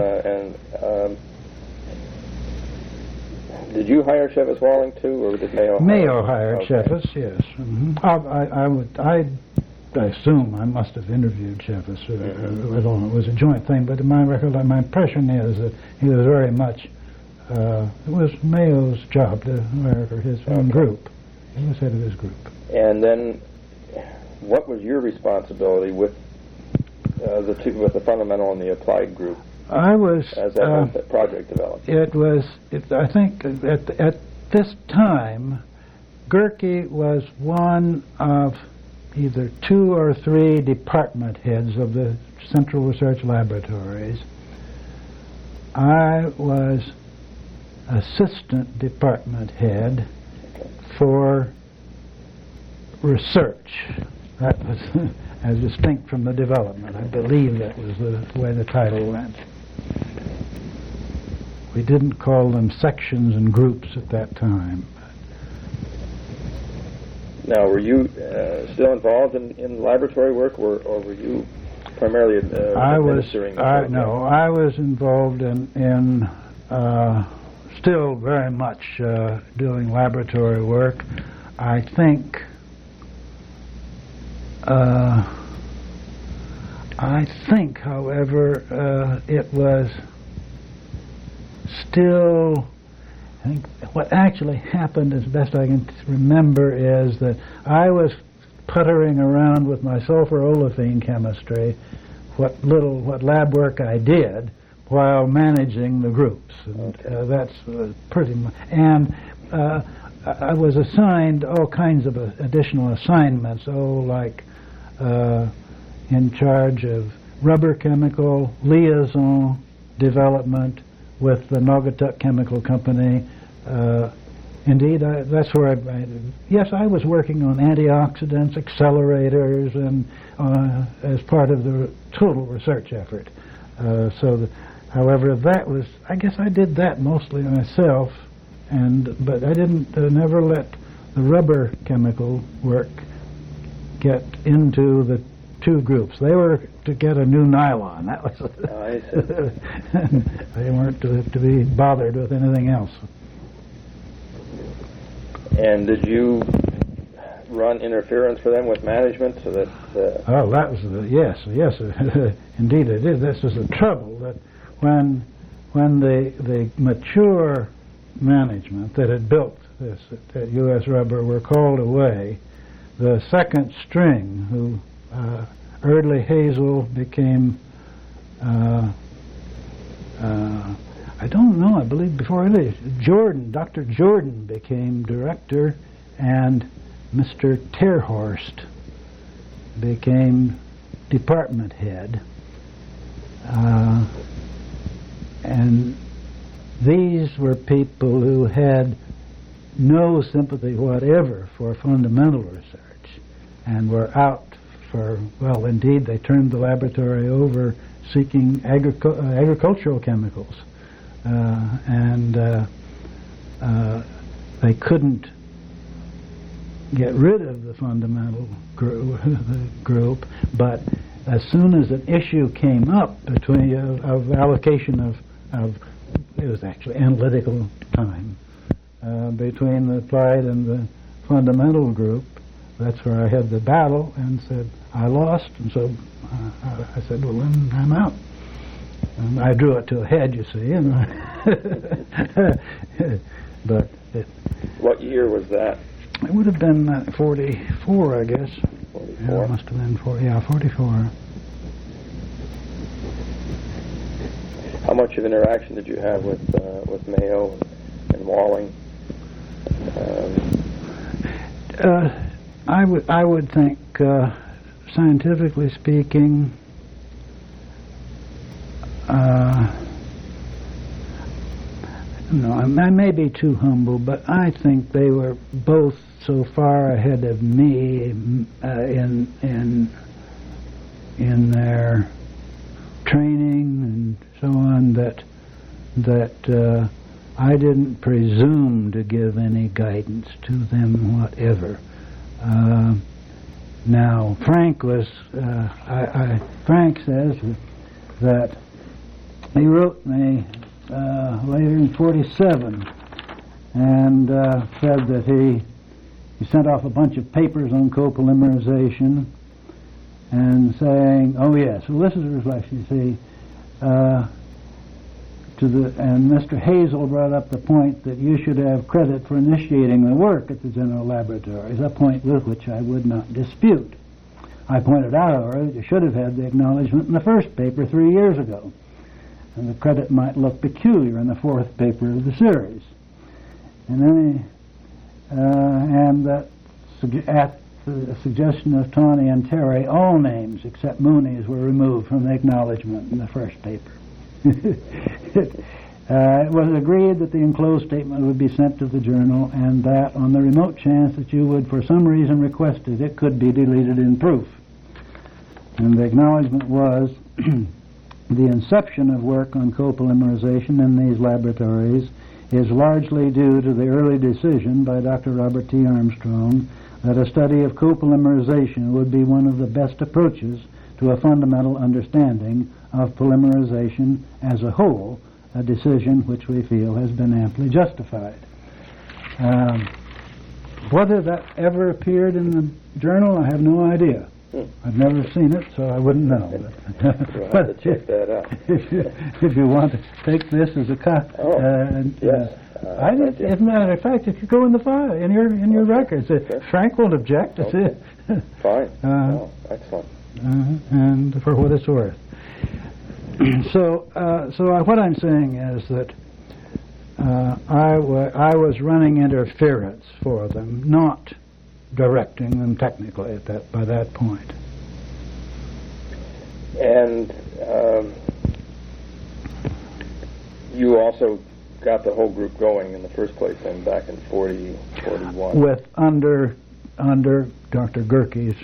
Speaker 1: Did you hire Chevis Walling too, or did Mayo?
Speaker 2: Mayo hired Chevis, yes. Mm-hmm. I assume I must have interviewed Chevis. I don't know. It was a joint thing, but my impression is that he was very much. It was Mayo's job to hire for his own group. He was head of his group.
Speaker 1: And then, what was your responsibility with the fundamental and the applied group?
Speaker 2: I was
Speaker 1: as that project developed.
Speaker 2: I think at this time, Gerke was one of either 2 or 3 department heads of the Central Research Laboratories. I was assistant department head for research. That was as distinct from the development. I believe that was the way the title went. We didn't call them sections and groups at that time.
Speaker 1: Now, were you still involved in laboratory work, or were you primarily administering?
Speaker 2: I was involved in still very much doing laboratory work. I think however, it was still, I think what actually happened, as best I can remember, is that I was puttering around with my sulfur olefin chemistry, what lab work I did, while managing the groups. And that's pretty much. And I was assigned all kinds of additional assignments, like in charge of rubber chemical liaison development with the Naugatuck Chemical Company. Indeed, that's where I was working on antioxidants, accelerators, and as part of the total research effort. However, I guess I did that mostly myself, but I didn't never let the rubber chemical work get into the 2 groups. They were to get a new nylon. That was.
Speaker 1: I see.
Speaker 2: They weren't to be bothered with anything else.
Speaker 1: And did you run interference for them with management so that?
Speaker 2: Oh, that was yes. Indeed, I did. This was the trouble, that when the mature management that had built this at U.S. Rubber were called away, the second string, who Eardley Hazel became. I don't know, I believe before Eardley, Dr. Jordan became director, and Mr. Terhorst became department head. And these were people who had no sympathy whatever for fundamental research and were out for, well, indeed, they turned the laboratory over seeking agricultural chemicals. they couldn't get rid of the fundamental group, but as soon as an issue came up between of allocation of it was actually analytical time between the applied and the fundamental group, that's where I had the battle and said I lost, and so I said, well, then I'm out. And I drew it to a head, you see. And but
Speaker 1: what year was that?
Speaker 2: It would have been 44, I guess.
Speaker 1: 44?
Speaker 2: Yeah, it must have been 44.
Speaker 1: How much of interaction did you have with Mayo and Walling?
Speaker 2: I would think, scientifically speaking, no, I may be too humble, but I think they were both so far ahead of me in their training and so on that I didn't presume to give any guidance to them whatever. Now, Frank was. Frank says that he wrote me later in '47 and said that he sent off a bunch of papers on copolymerization and saying, "Oh yes, well this is a reflection." You see, and Mr. Hazel brought up the point that you should have credit for initiating the work at the General Laboratories, a point with which I would not dispute. I pointed out, however, that you should have had the acknowledgement in the first paper 3 years ago, and the credit might look peculiar in the fourth paper of the series. And then, and that at the suggestion of Tawney and Terry, all names except Mooney's were removed from the acknowledgement in the first paper. It was agreed that the enclosed statement would be sent to the journal, and that on the remote chance that you would for some reason request it, it could be deleted in proof. And the acknowledgement was the inception of work on copolymerization in these laboratories is largely due to the early decision by Dr. Robert T. Armstrong that a study of copolymerization would be one of the best approaches to a fundamental understanding of polymerization as a whole, a decision which we feel has been amply justified. Whether that ever appeared in the journal, I have no idea. I've never seen it, so I wouldn't know.
Speaker 1: We'll have to check that out.
Speaker 2: If you want to take this as a copy,
Speaker 1: yes.
Speaker 2: As a matter of fact, if you go in the file in your records, Frank won't object.
Speaker 1: Okay. Fine. Excellent.
Speaker 2: And for what it's worth. So what I'm saying is that I was running interference for them, not directing them technically by that point.
Speaker 1: And you also got the whole group going in the first place, and back in 41.
Speaker 2: With under Dr. Gerke's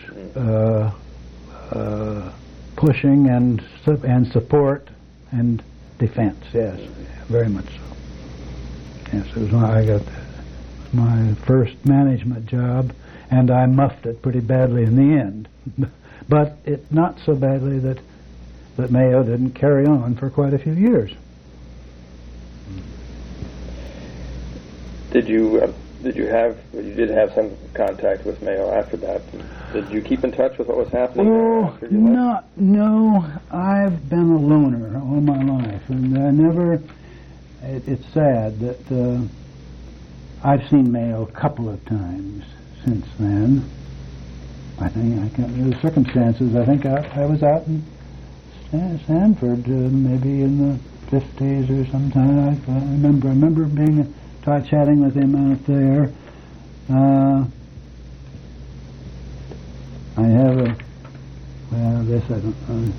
Speaker 2: pushing and support and defense, yes, very much so. Yes, it was I got my first management job, and I muffed it pretty badly in the end. But it not so badly that Mayo didn't carry on for quite a few years.
Speaker 1: You did have some contact with Mayo after that. Did you keep in touch with what was happening there after you left?
Speaker 2: No. I've been a loner all my life, and I never. It's sad that I've seen Mayo a couple of times since then. I can't remember the circumstances. I think I was out in Sanford, maybe in the 50s or sometime. I remember being chatting with him out there. I have this I don't know.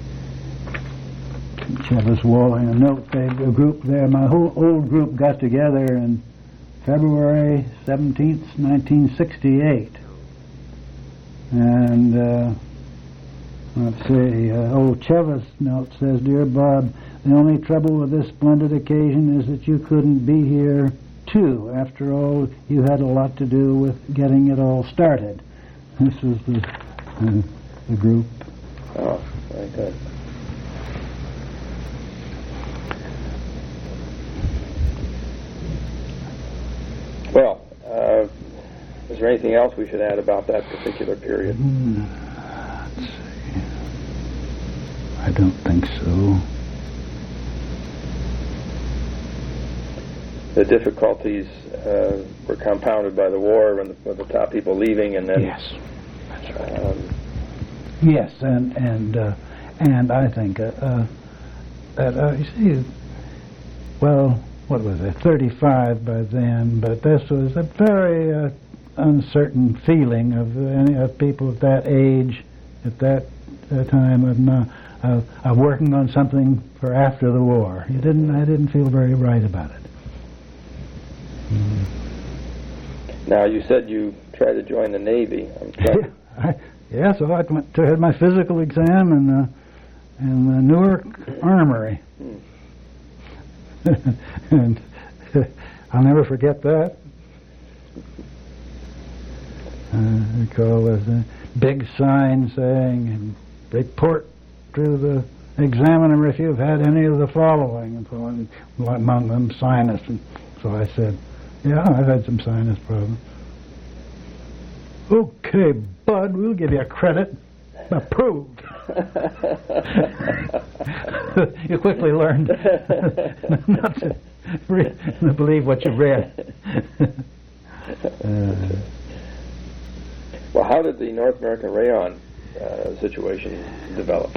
Speaker 2: Chevis Walling, a note, a group there. My whole old group got together in February 17th, 1968. And let's see, old Chevis note says, "Dear Bob, the only trouble with this splendid occasion is that you couldn't be here too. After all, you had a lot to do with getting it all started. This was the group.
Speaker 1: Oh, very good. Well, is there anything else we should add about that particular period?
Speaker 2: Let's see. I don't think so.
Speaker 1: The difficulties were compounded by the war, with the top people leaving, and then
Speaker 2: Yes, that's right. Yes, and I think that you see, well, what was it, 35 by then, but this was a very uncertain feeling of people at that age, at that time of working on something for after the war. I didn't feel very right about it.
Speaker 1: Now, you said you tried to join the Navy.
Speaker 2: Yeah, so I went to had my physical exam in the Newark Armory. And I'll never forget that. I recall there was a big sign saying, "Report to the examiner if you've had any of the following," and so on, among them sinus. And so I said, "Yeah, I've had some sinus problems." "Okay, Bud, we'll give you a credit. Approved." You quickly learned not to believe what you read.
Speaker 1: Well, how did the North American rayon situation develop?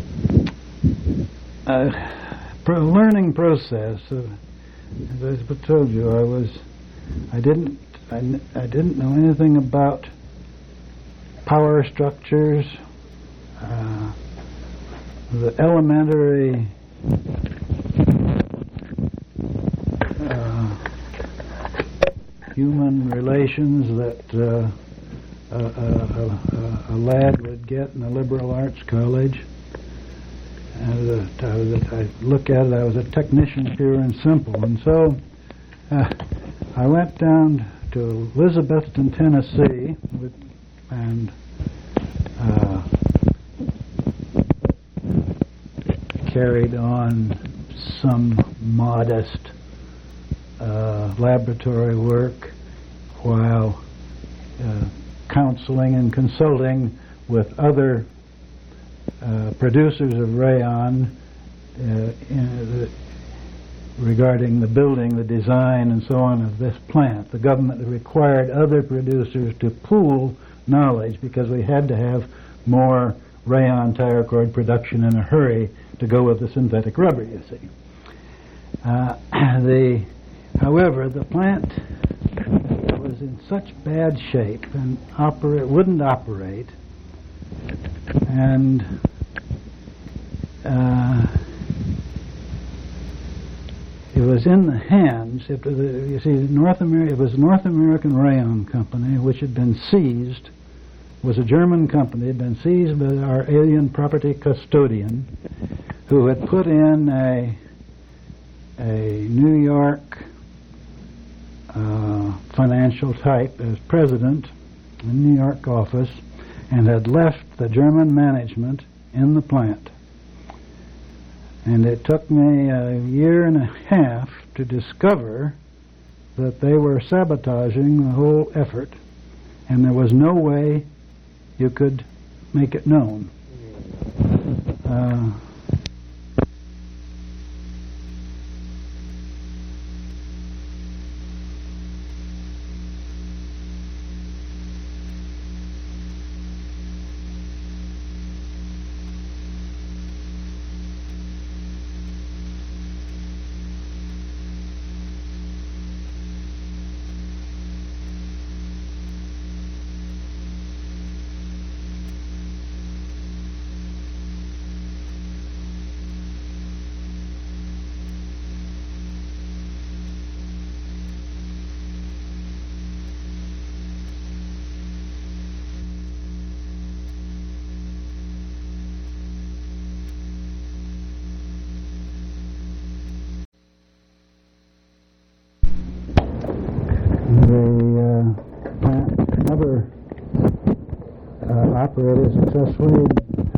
Speaker 2: Learning process. As I told you, I didn't know anything about power structures. The elementary human relations that a lad would get in a liberal arts college. I look at it, I was a technician pure and simple, and so I went down to Elizabethton, Tennessee, and carried on some modest laboratory work while counseling and consulting with other producers of rayon regarding the building, the design, and so on of this plant. The government required other producers to pool knowledge because we had to have more rayon tire cord production in a hurry to go with the synthetic rubber, you see. However, the plant was in such bad shape and wouldn't operate, and it was in the hands. You see, it was North American Rayon Company, which had been seized. Was a German company, had been seized by our alien property custodian, who had put in a New York financial type as president in the New York office, and had left the German management in the plant. And it took me a year and a half to discover that they were sabotaging the whole effort, and there was no way you could make it known. operated successfully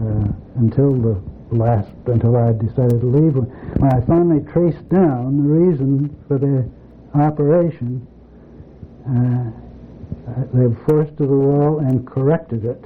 Speaker 2: until I decided to leave. When I finally traced down the reason for the operation, they were forced to the wall and corrected it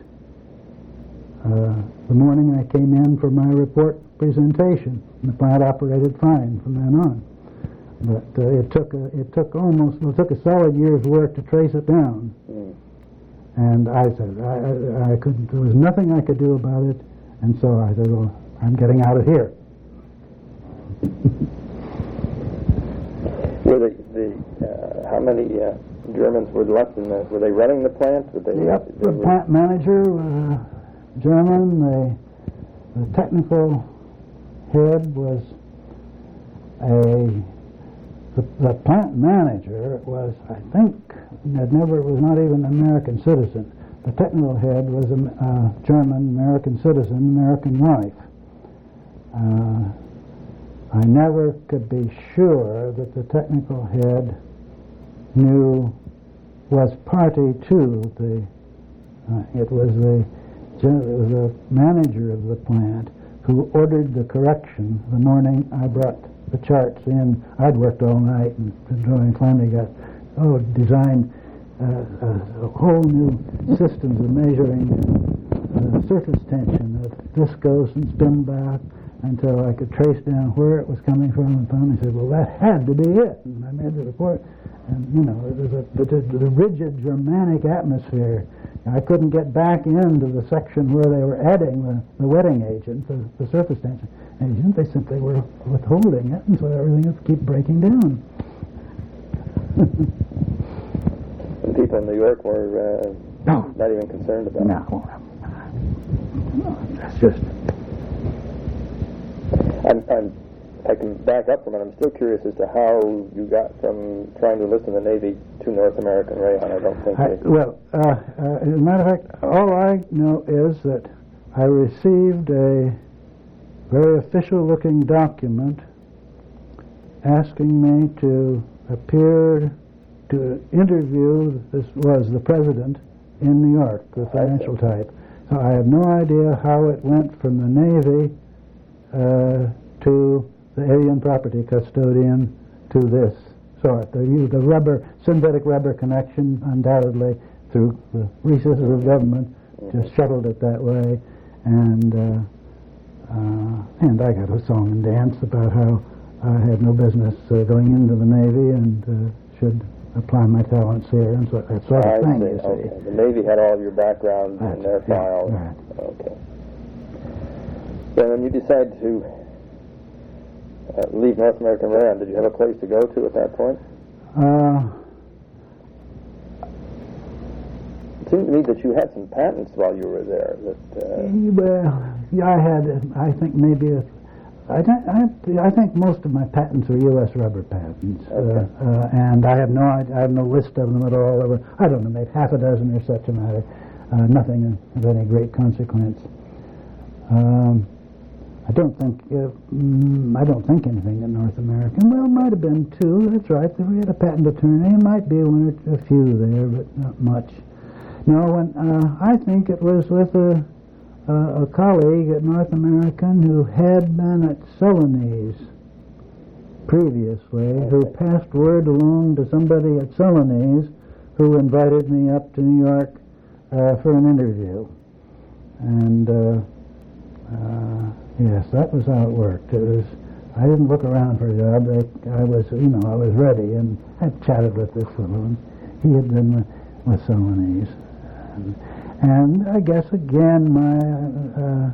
Speaker 2: the morning I came in for my report presentation. The plant operated fine from then on. But it took a solid year's work to trace it down. And I said I couldn't. There was nothing I could do about it, and so I said, "Well, I'm getting out of here."
Speaker 1: Were how many Germans were left in the? Were they running the plant?
Speaker 2: The plant manager was German. The technical head was the plant manager was, I think, was not even an American citizen. The technical head was a German American citizen, American wife. I never could be sure that the technical head was party to the. It was the manager of the plant who ordered the correction the morning I brought the charts in. I'd worked all night and finally designed a whole new systems of measuring surface tension of viscose and spin back until I could trace down where it was coming from, and finally said, "Well, that had to be it." And I made the report, and it was the rigid Germanic atmosphere. I couldn't get back into the section where they were adding the wetting agent, the surface tension agent. They simply were withholding it, and so everything would keep breaking down.
Speaker 1: And people in New York were not even concerned about it.
Speaker 2: No, that's just.
Speaker 1: I can back up from it. I'm still curious as to how you got from trying to enlist in the Navy to North American Rayon. I don't think.
Speaker 2: As a matter of fact, all I know is that I received a very official-looking document asking me to appear to interview. This was the president in New York, the financial type. So I have no idea how it went from the Navy to the alien property custodian to this sort. They used a synthetic rubber connection, undoubtedly, through the recesses of government, just shuttled it that way, and I got a song and dance about how I had no business going into the Navy and should apply my talents here, and so that sort of thing.
Speaker 1: Okay. The Navy had all of your background in their files.
Speaker 2: Right.
Speaker 1: Okay. So when you decided to leave North American Rayon, did you have a place to go to at that point? It seemed to me that you had some patents while you were there.
Speaker 2: I had. I think maybe. I think most of my patents are U.S. rubber patents,
Speaker 1: okay.
Speaker 2: And I have no list of them at all. I don't know, maybe half a dozen or such a matter. Nothing of any great consequence. I don't think anything in North American. Well, it might have been two. That's right. We had a patent attorney. It might be one or a few there, but not much. No, I think it was with a colleague at North American who had been at Celanese previously, who passed word along to somebody at Celanese, who invited me up to New York for an interview, and. Yes, that was how it worked. I didn't look around for a job. I was ready, and I chatted with this fellow, and he had been with Celanese. And I guess, again, my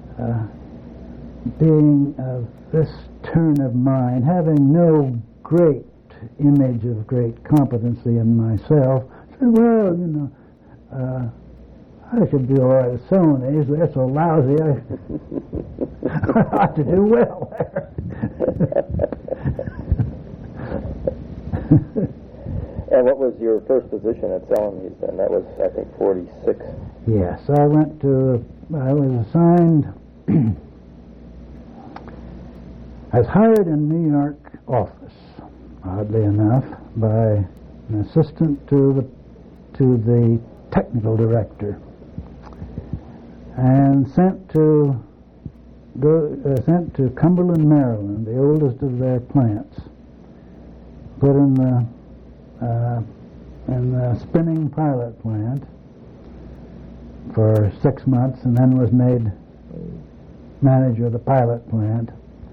Speaker 2: being of this turn of mind, having no great image of great competency in myself, said, well, I should do all right at Celanese. They're so lousy. I ought to do well there.
Speaker 1: And what was your first position at Celanese then? That was, I think, 46.
Speaker 2: Yes, I was assigned, I was hired in New York office, oddly enough, by an assistant to the technical director. and sent to Cumberland, Maryland, the oldest of their plants, put in the spinning pilot plant for 6 months, and then was made manager of the pilot plant,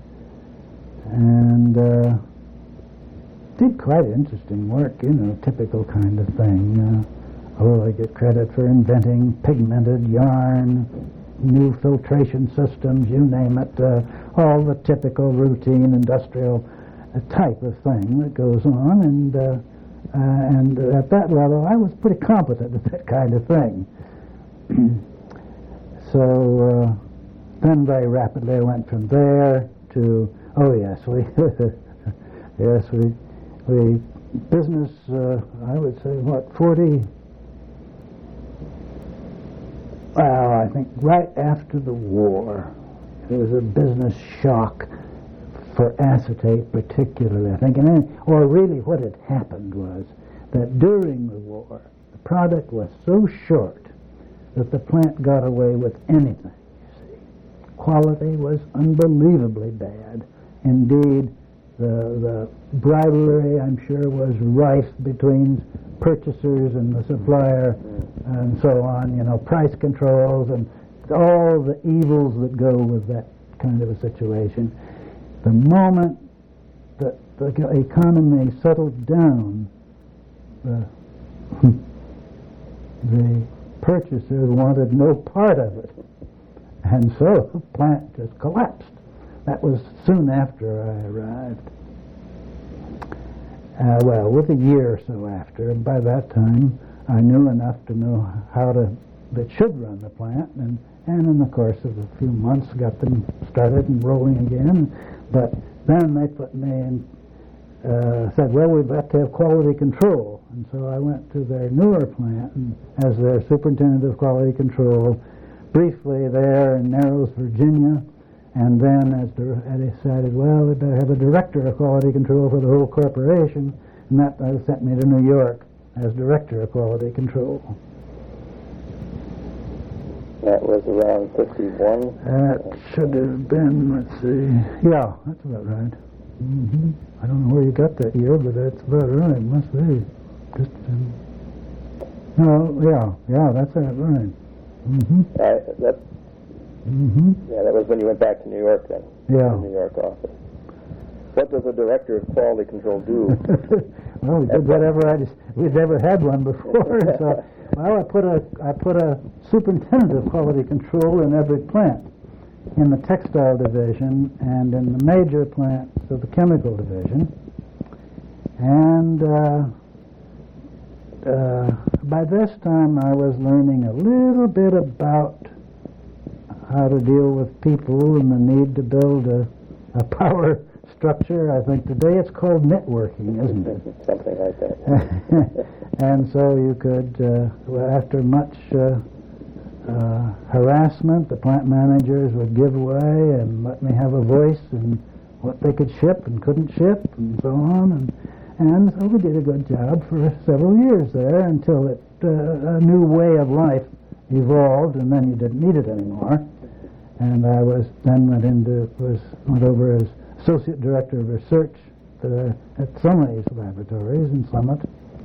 Speaker 2: and did quite interesting work, typical kind of thing. I get credit for inventing pigmented yarn, new filtration systems, you name it, all the typical routine industrial type of thing that goes on, and at that level I was pretty competent at that kind of thing. So then very rapidly I went from there to, we business, I would say, 40, well, I think right after the war, it was a business shock for acetate particularly, I think. Or really what had happened was that during the war, the product was so short that the plant got away with anything, you see. Quality was unbelievably bad. Indeed, the bribery, I'm sure, was rife between purchasers and the supplier and so on, price controls and all the evils that go with that kind of a situation. The moment that the economy settled down, the purchasers wanted no part of it. And so the plant just collapsed. That was soon after I arrived. With a year or so after, and by that time I knew enough to know how that should run the plant, and in the course of a few months got them started and rolling again. But then they put me in, said, well, we've got to have quality control. And so I went to their newer plant and as their superintendent of quality control, briefly there in Narrows, Virginia, and then I decided, well, we better have a director of quality control for the whole corporation, and that sent me to New York as director of quality control.
Speaker 1: That was around 51?
Speaker 2: That should have been, let's see, yeah, that's about right. Mm-hmm. I don't know where you got that year, but that's about right. It must be. Yeah, that's right. Mm-hmm.
Speaker 1: Yeah, that was when you went back to New York then.
Speaker 2: Yeah.
Speaker 1: The New York office. What does a director of quality control do?
Speaker 2: Well, we did whatever we'd never had one before. So, well, I put a superintendent of quality control in every plant, in the textile division and in the major plants of the chemical division. And by this time, I was learning a little bit about how to deal with people and the need to build a power structure. I think today it's called networking, isn't it?
Speaker 1: Something like that.
Speaker 2: And so you could, after much harassment, the plant managers would give way and let me have a voice in what they could ship and couldn't ship and so on. And so we did a good job for several years there until a new way of life evolved, and then you didn't need it anymore. And I went over as associate director of research at Summary's laboratories in Summit.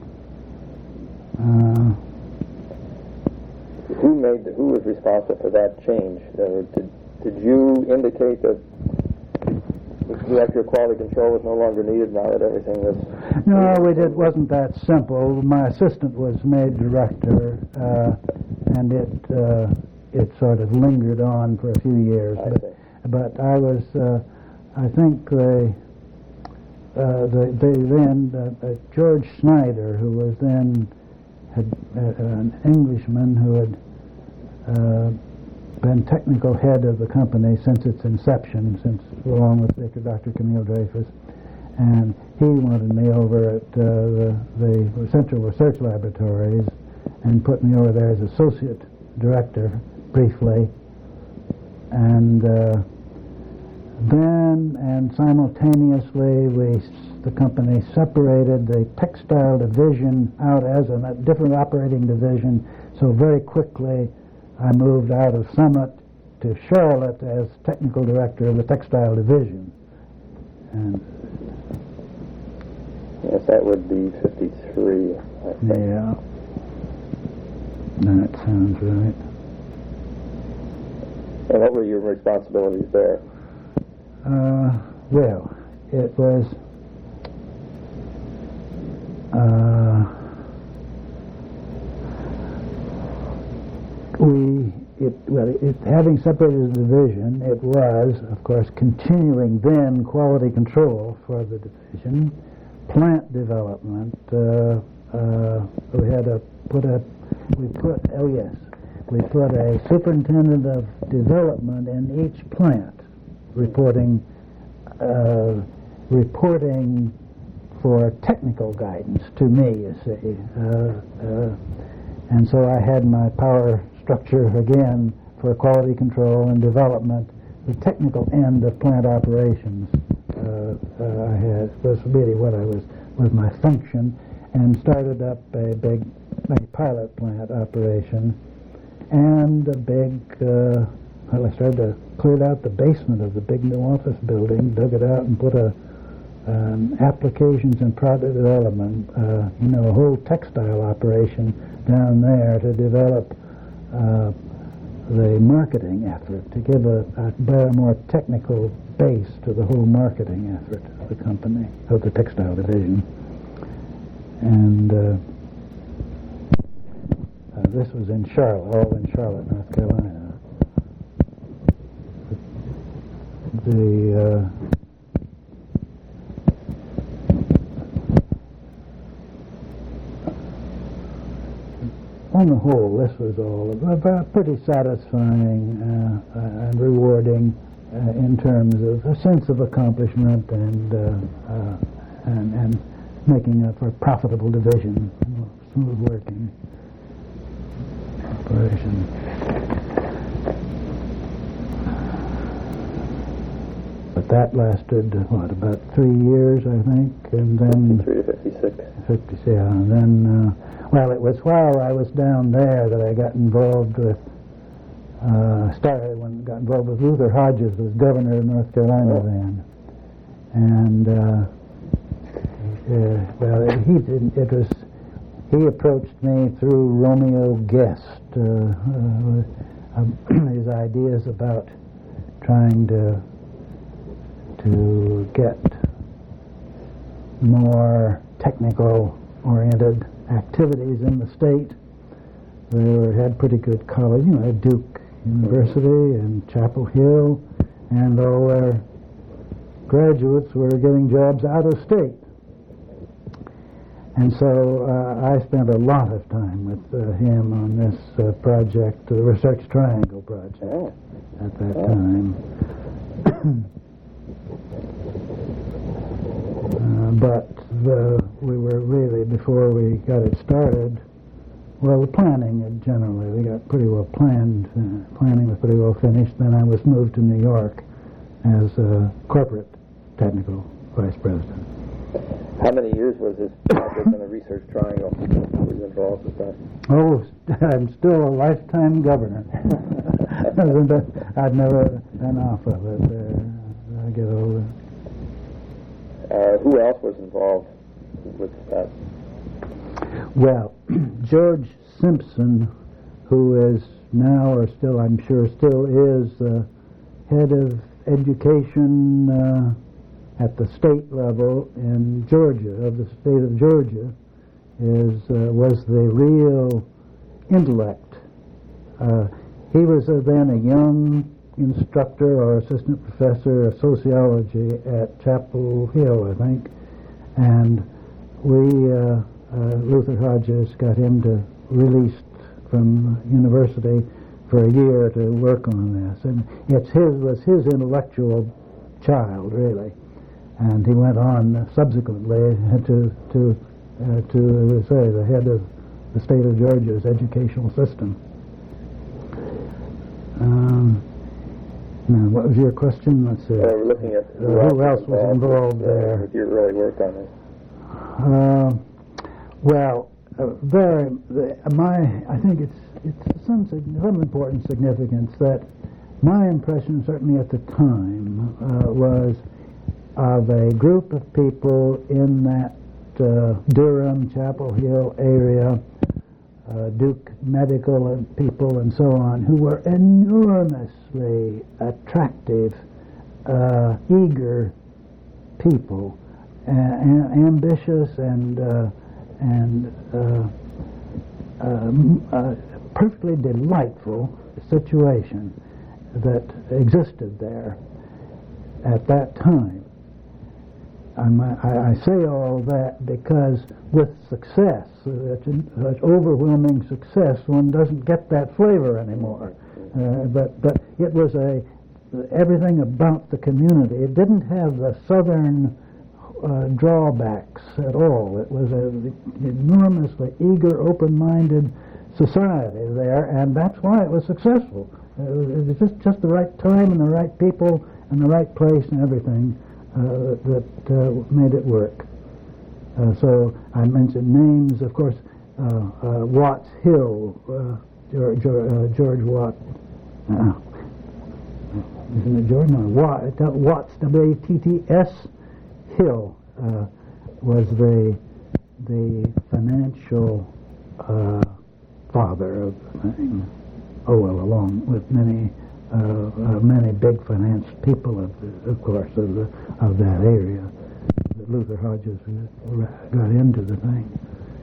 Speaker 1: Who was responsible for that change? Did you indicate that the director of quality control was no longer needed now that everything was...
Speaker 2: No, it wasn't that simple. My assistant was made director, and it sort of lingered on for a few years. But I was, I think George Snyder, who was then an Englishman who had been technical head of the company since its inception, along with Dr. Camille Dreyfus, and he wanted me over at the Central Research Laboratories and put me over there as associate director briefly, and then and simultaneously the company separated the textile division out as a different operating division. So very quickly I moved out of Summit to Charlotte as technical director of the textile division. And
Speaker 1: yes, that would be 53, I think.
Speaker 2: yeah, that sounds right.
Speaker 1: And what were your responsibilities there?
Speaker 2: Well, it was having separated the division, it was, of course, continuing then quality control for the division, plant development. We put a superintendent of development in each plant, reporting for technical guidance to me, you see. And so I had my power structure again for quality control and development, the technical end of plant operations. Was really what was my function, and started up a big pilot plant operation, and a big. I started to clear out the basement of the big new office building, dug it out, and put applications and product development, a whole textile operation down there to develop the marketing effort, to give a more technical base to the whole marketing effort of the company, of the textile division. And this was in Charlotte, all in Charlotte, North Carolina. On the whole, this was all pretty satisfying and rewarding in terms of a sense of accomplishment and making it for a profitable division, smooth working operation. But that lasted, about 3 years, I think, and then
Speaker 1: 53 to 56.
Speaker 2: 56, yeah, and then. Well, it was while I was down there that I got involved with, got involved with Luther Hodges, who was governor of North Carolina then. And, he approached me through Romeo Guest, his ideas about trying to get more technical-oriented activities in the state. They had pretty good college, at Duke University and Chapel Hill, and all their graduates were getting jobs out of state. And so I spent a lot of time with him on this project, the Research Triangle project, at that time. But we were really, before we got it started, the planning generally, we got pretty well planned. Planning was pretty well finished. Then I was moved to New York as a corporate technical vice president.
Speaker 1: How many years was this project in the Research Triangle? Were you involved with that?
Speaker 2: Oh, I'm still a lifetime governor. I'd never been off of it. I get older.
Speaker 1: Who else was involved with that?
Speaker 2: Well, George Simpson, who is now, or still, I'm sure still is, head of education at the state level in Georgia, of the state of Georgia, was the real intellect. He was then a young instructor or assistant professor of sociology at Chapel Hill, I think, and Luther Hodges got him released from university for a year to work on this, and was his intellectual child, really, and he went on subsequently to say the head of the state of Georgia's educational system. Now, what was your question? Let's see.
Speaker 1: We're looking at
Speaker 2: who else was involved there.
Speaker 1: With your early work on this. I
Speaker 2: think it's it's some important significance that my impression, certainly at the time, was of a group of people in that Durham, Chapel Hill area, Duke medical and people and so on, who were enormously attractive, eager people, ambitious and perfectly delightful situation that existed there at that time. I say all that because with success, such overwhelming success, one doesn't get that flavor anymore. But it was everything about the community. It didn't have the southern drawbacks at all. It was an enormously eager, open-minded society there, and that's why it was successful. It was just the right time and the right people and the right place and everything that made it work. So I mentioned names, of course, Watts Hill, George Watt. Isn't it George? No, Watts, W-A-T-T-S Hill was the financial father of the thing. Oh, well, along with many big finance people, of course, of that area. Luther Hodges got into the thing.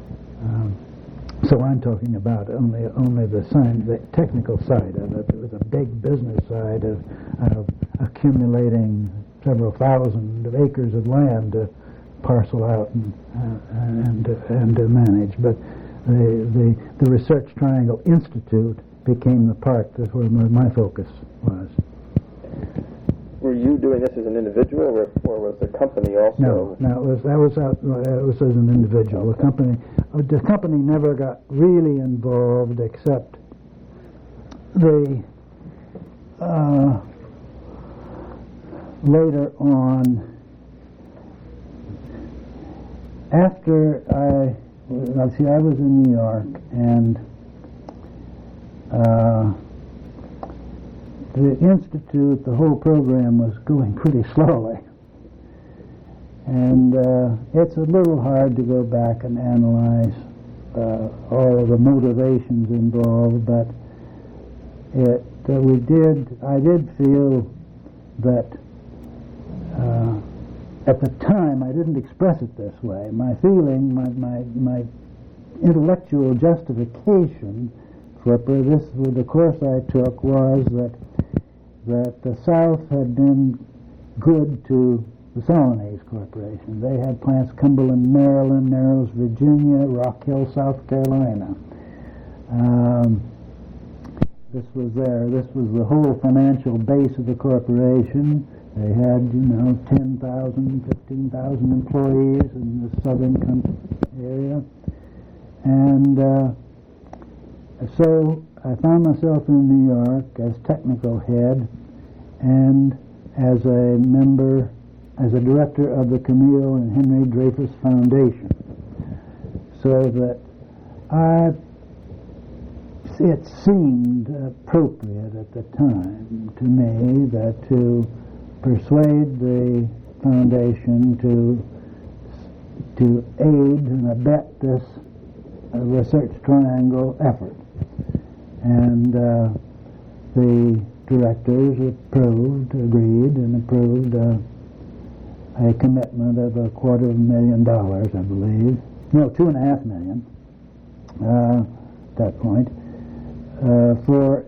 Speaker 2: So I'm talking about only the technical side of it. It was a big business side of accumulating several thousand acres of land to parcel out and to manage. But the Research Triangle Institute became the part that's where my focus was.
Speaker 1: Were you doing this as an individual, or was the company also?
Speaker 2: No, it was as an individual. The company never got really involved, except later on, after I was in New York, and the Institute, the whole program was going pretty slowly. And it's a little hard to go back and analyze all of the motivations involved, but I did feel that at the time, I didn't express it this way. My feeling, my intellectual justification for the course I took was that the South had been good to the Celanese Corporation. They had plants Cumberland, Maryland, Narrows, Virginia, Rock Hill, South Carolina. This was the whole financial base of the corporation. They had, 10,000, 15,000 employees in the southern area. And so I found myself in New York as technical head and as a member, as a director of the Camille and Henry Dreyfus Foundation. So that it seemed appropriate at the time to me that to persuade the foundation to aid and abet this Research Triangle effort. And the directors agreed and approved a commitment of $250,000, I believe. No, $2.5 million at that point for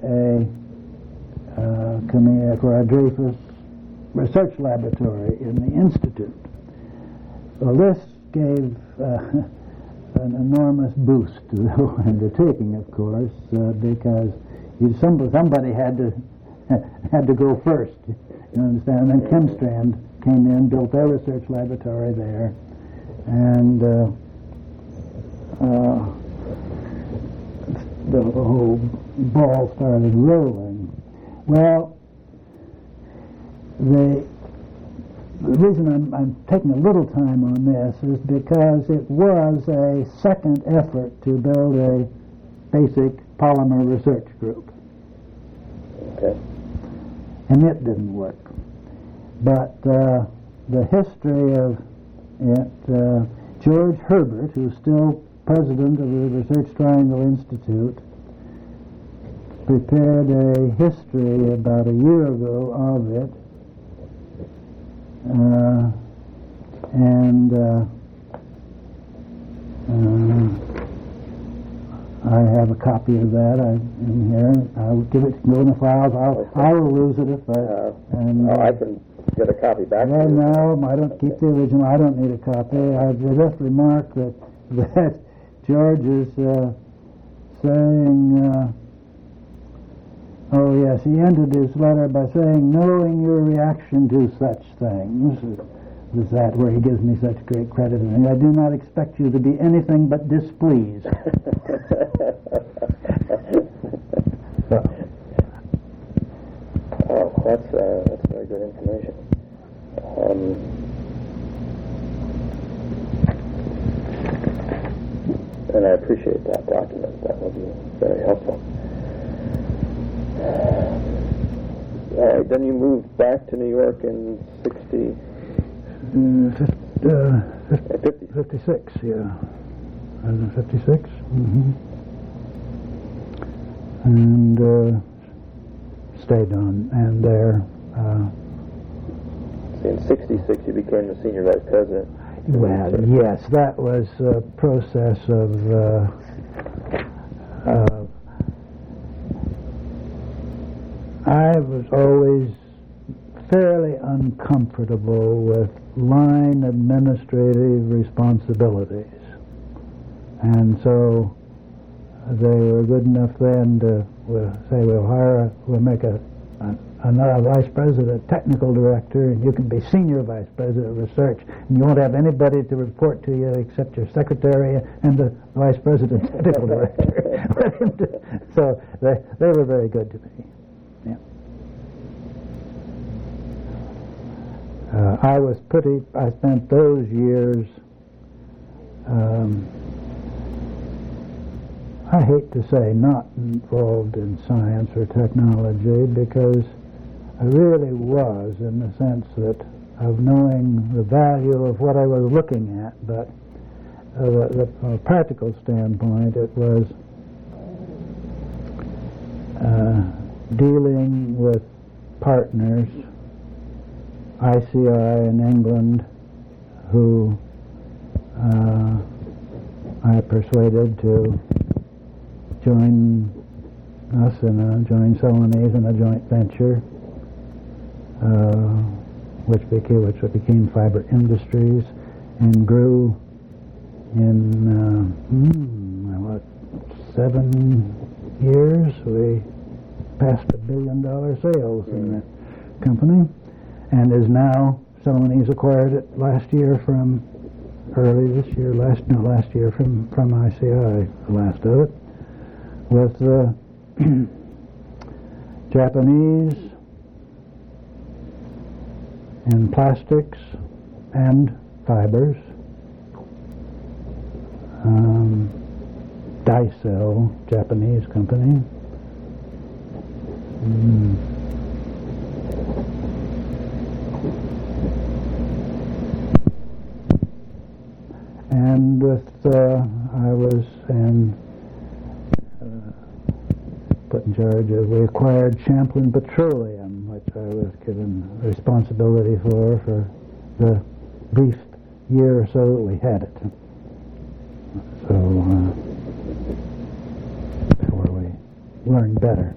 Speaker 2: a Dreyfus research laboratory in the Institute. Well, this gave an enormous boost to the whole undertaking, of course, because somebody had to go first. You understand? And then Chemstrand came in, built their research laboratory there, and the whole ball started rolling. Well, the reason I'm taking a little time on this is because it was a second effort to build a basic Polymer Research Group.
Speaker 1: Okay.
Speaker 2: And it didn't work. But the history of it, George Herbert, who's still president of the Research Triangle Institute, prepared a history about a year ago of it, and I have a copy of that in here. I'll give it to go in the files. I will lose it if I...
Speaker 1: I can get a copy back.
Speaker 2: Well, no, I don't keep the original. I don't need a copy. I just remarked that George is saying... oh, yes, he ended his letter by saying, knowing your reaction to such things... Is that where he gives me such great credit? And I do not expect you to be anything but displeased.
Speaker 1: Oh, that's very good information. And I appreciate that document. That will be very helpful. All right, then you moved back to New York in
Speaker 2: 56, yeah. I was in 56. Mm-hmm. And stayed on, and there.
Speaker 1: In 66, you became the senior vice president.
Speaker 2: Well, yes, that was a process of I was always fairly uncomfortable with line administrative responsibilities. And so they were good enough then to say, we'll make another vice president, technical director, and you can be senior vice president of research, and you won't have anybody to report to you except your secretary and the vice president technical director. So they were very good to me. I spent those years, I hate to say not involved in science or technology, because I really was, in the sense that of knowing the value of what I was looking at, but from a practical standpoint, it was dealing with partners, ICI in England, who I persuaded to join us join Celanese in a joint venture, which became Fiber Industries, and grew in 7 years. We passed $1 billion sales in that company. And is now, Celanese acquired it last year from ICI, the last of it, with Japanese in plastics and fibers, Daicel, Japanese company. And I was put in charge of, we acquired Champlain Petroleum, which I was given responsibility for the brief year or so that we had it. So, before we learned better.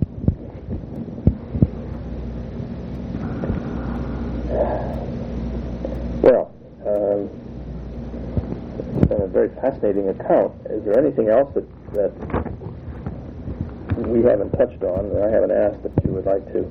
Speaker 1: Well, it's been a very fascinating account. Is there anything else that we haven't touched on, that I haven't asked, that you would like to?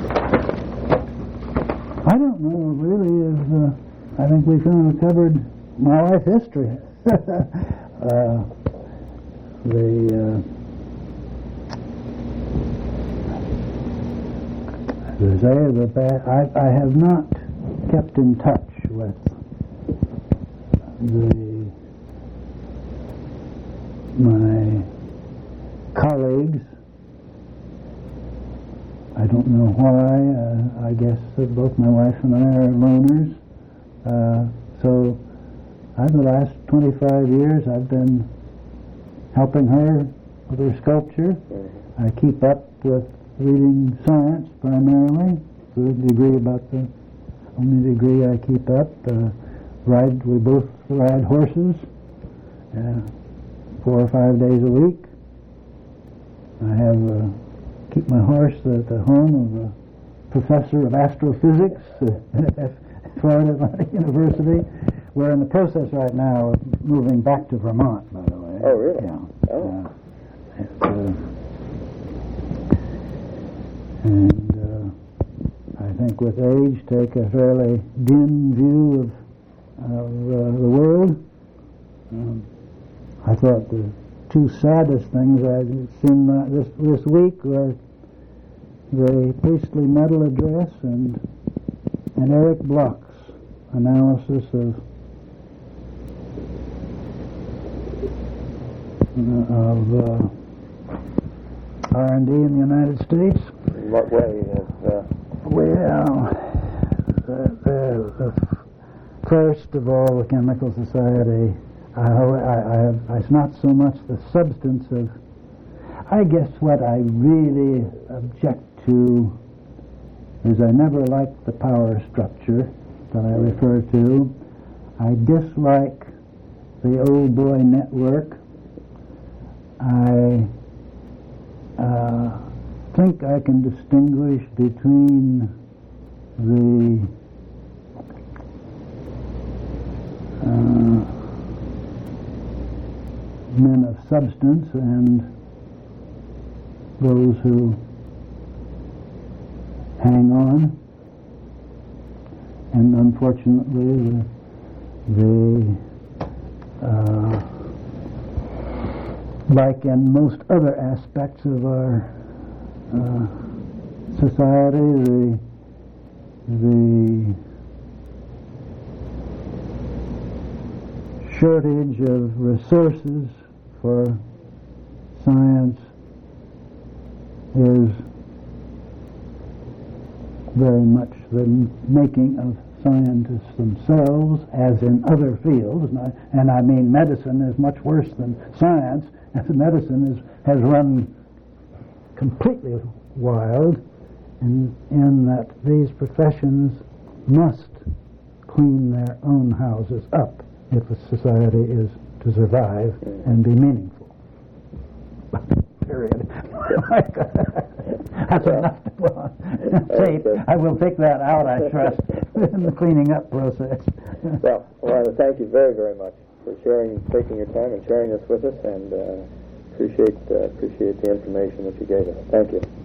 Speaker 2: I don't know, really. I think we kind of covered my life history. I have not kept in touch with my colleagues. I don't know why. I guess that both my wife and I are loners. So the last 25 years I've been helping her with her sculpture. I keep up with reading science primarily, to the degree about the only degree I keep up. We both ride horses 4 or 5 days a week. I keep my horse at the home of a professor of astrophysics at Florida Atlantic University. We're in the process right now of moving back to Vermont, by the way.
Speaker 1: Oh, really?
Speaker 2: Yeah.
Speaker 1: Oh.
Speaker 2: And I think with age take a fairly dim view of the world. I thought the two saddest things I'd seen this week were the Priestley Medal address and Eric Bloch's analysis of R&D in the United States.
Speaker 1: In what way?
Speaker 2: First of all, the Chemical Society. It's not so much the substance of. I guess what I really object to is I never liked the power structure that I refer to. I dislike the old boy network. I think I can distinguish between the men of substance and those who hang on, and unfortunately like in most other aspects of our society, the shortage of resources for science is very much the making of scientists themselves, as in other fields, and I mean medicine is much worse than science, as medicine has run completely wild in that these professions must clean their own houses up if a society is to survive and be meaningful. Period. That's enough to put on tape. I will take that out, I trust, in the cleaning up process.
Speaker 1: Well, I want to thank you very, very much for taking your time and sharing this with us, and appreciate the information that you gave us. Thank you.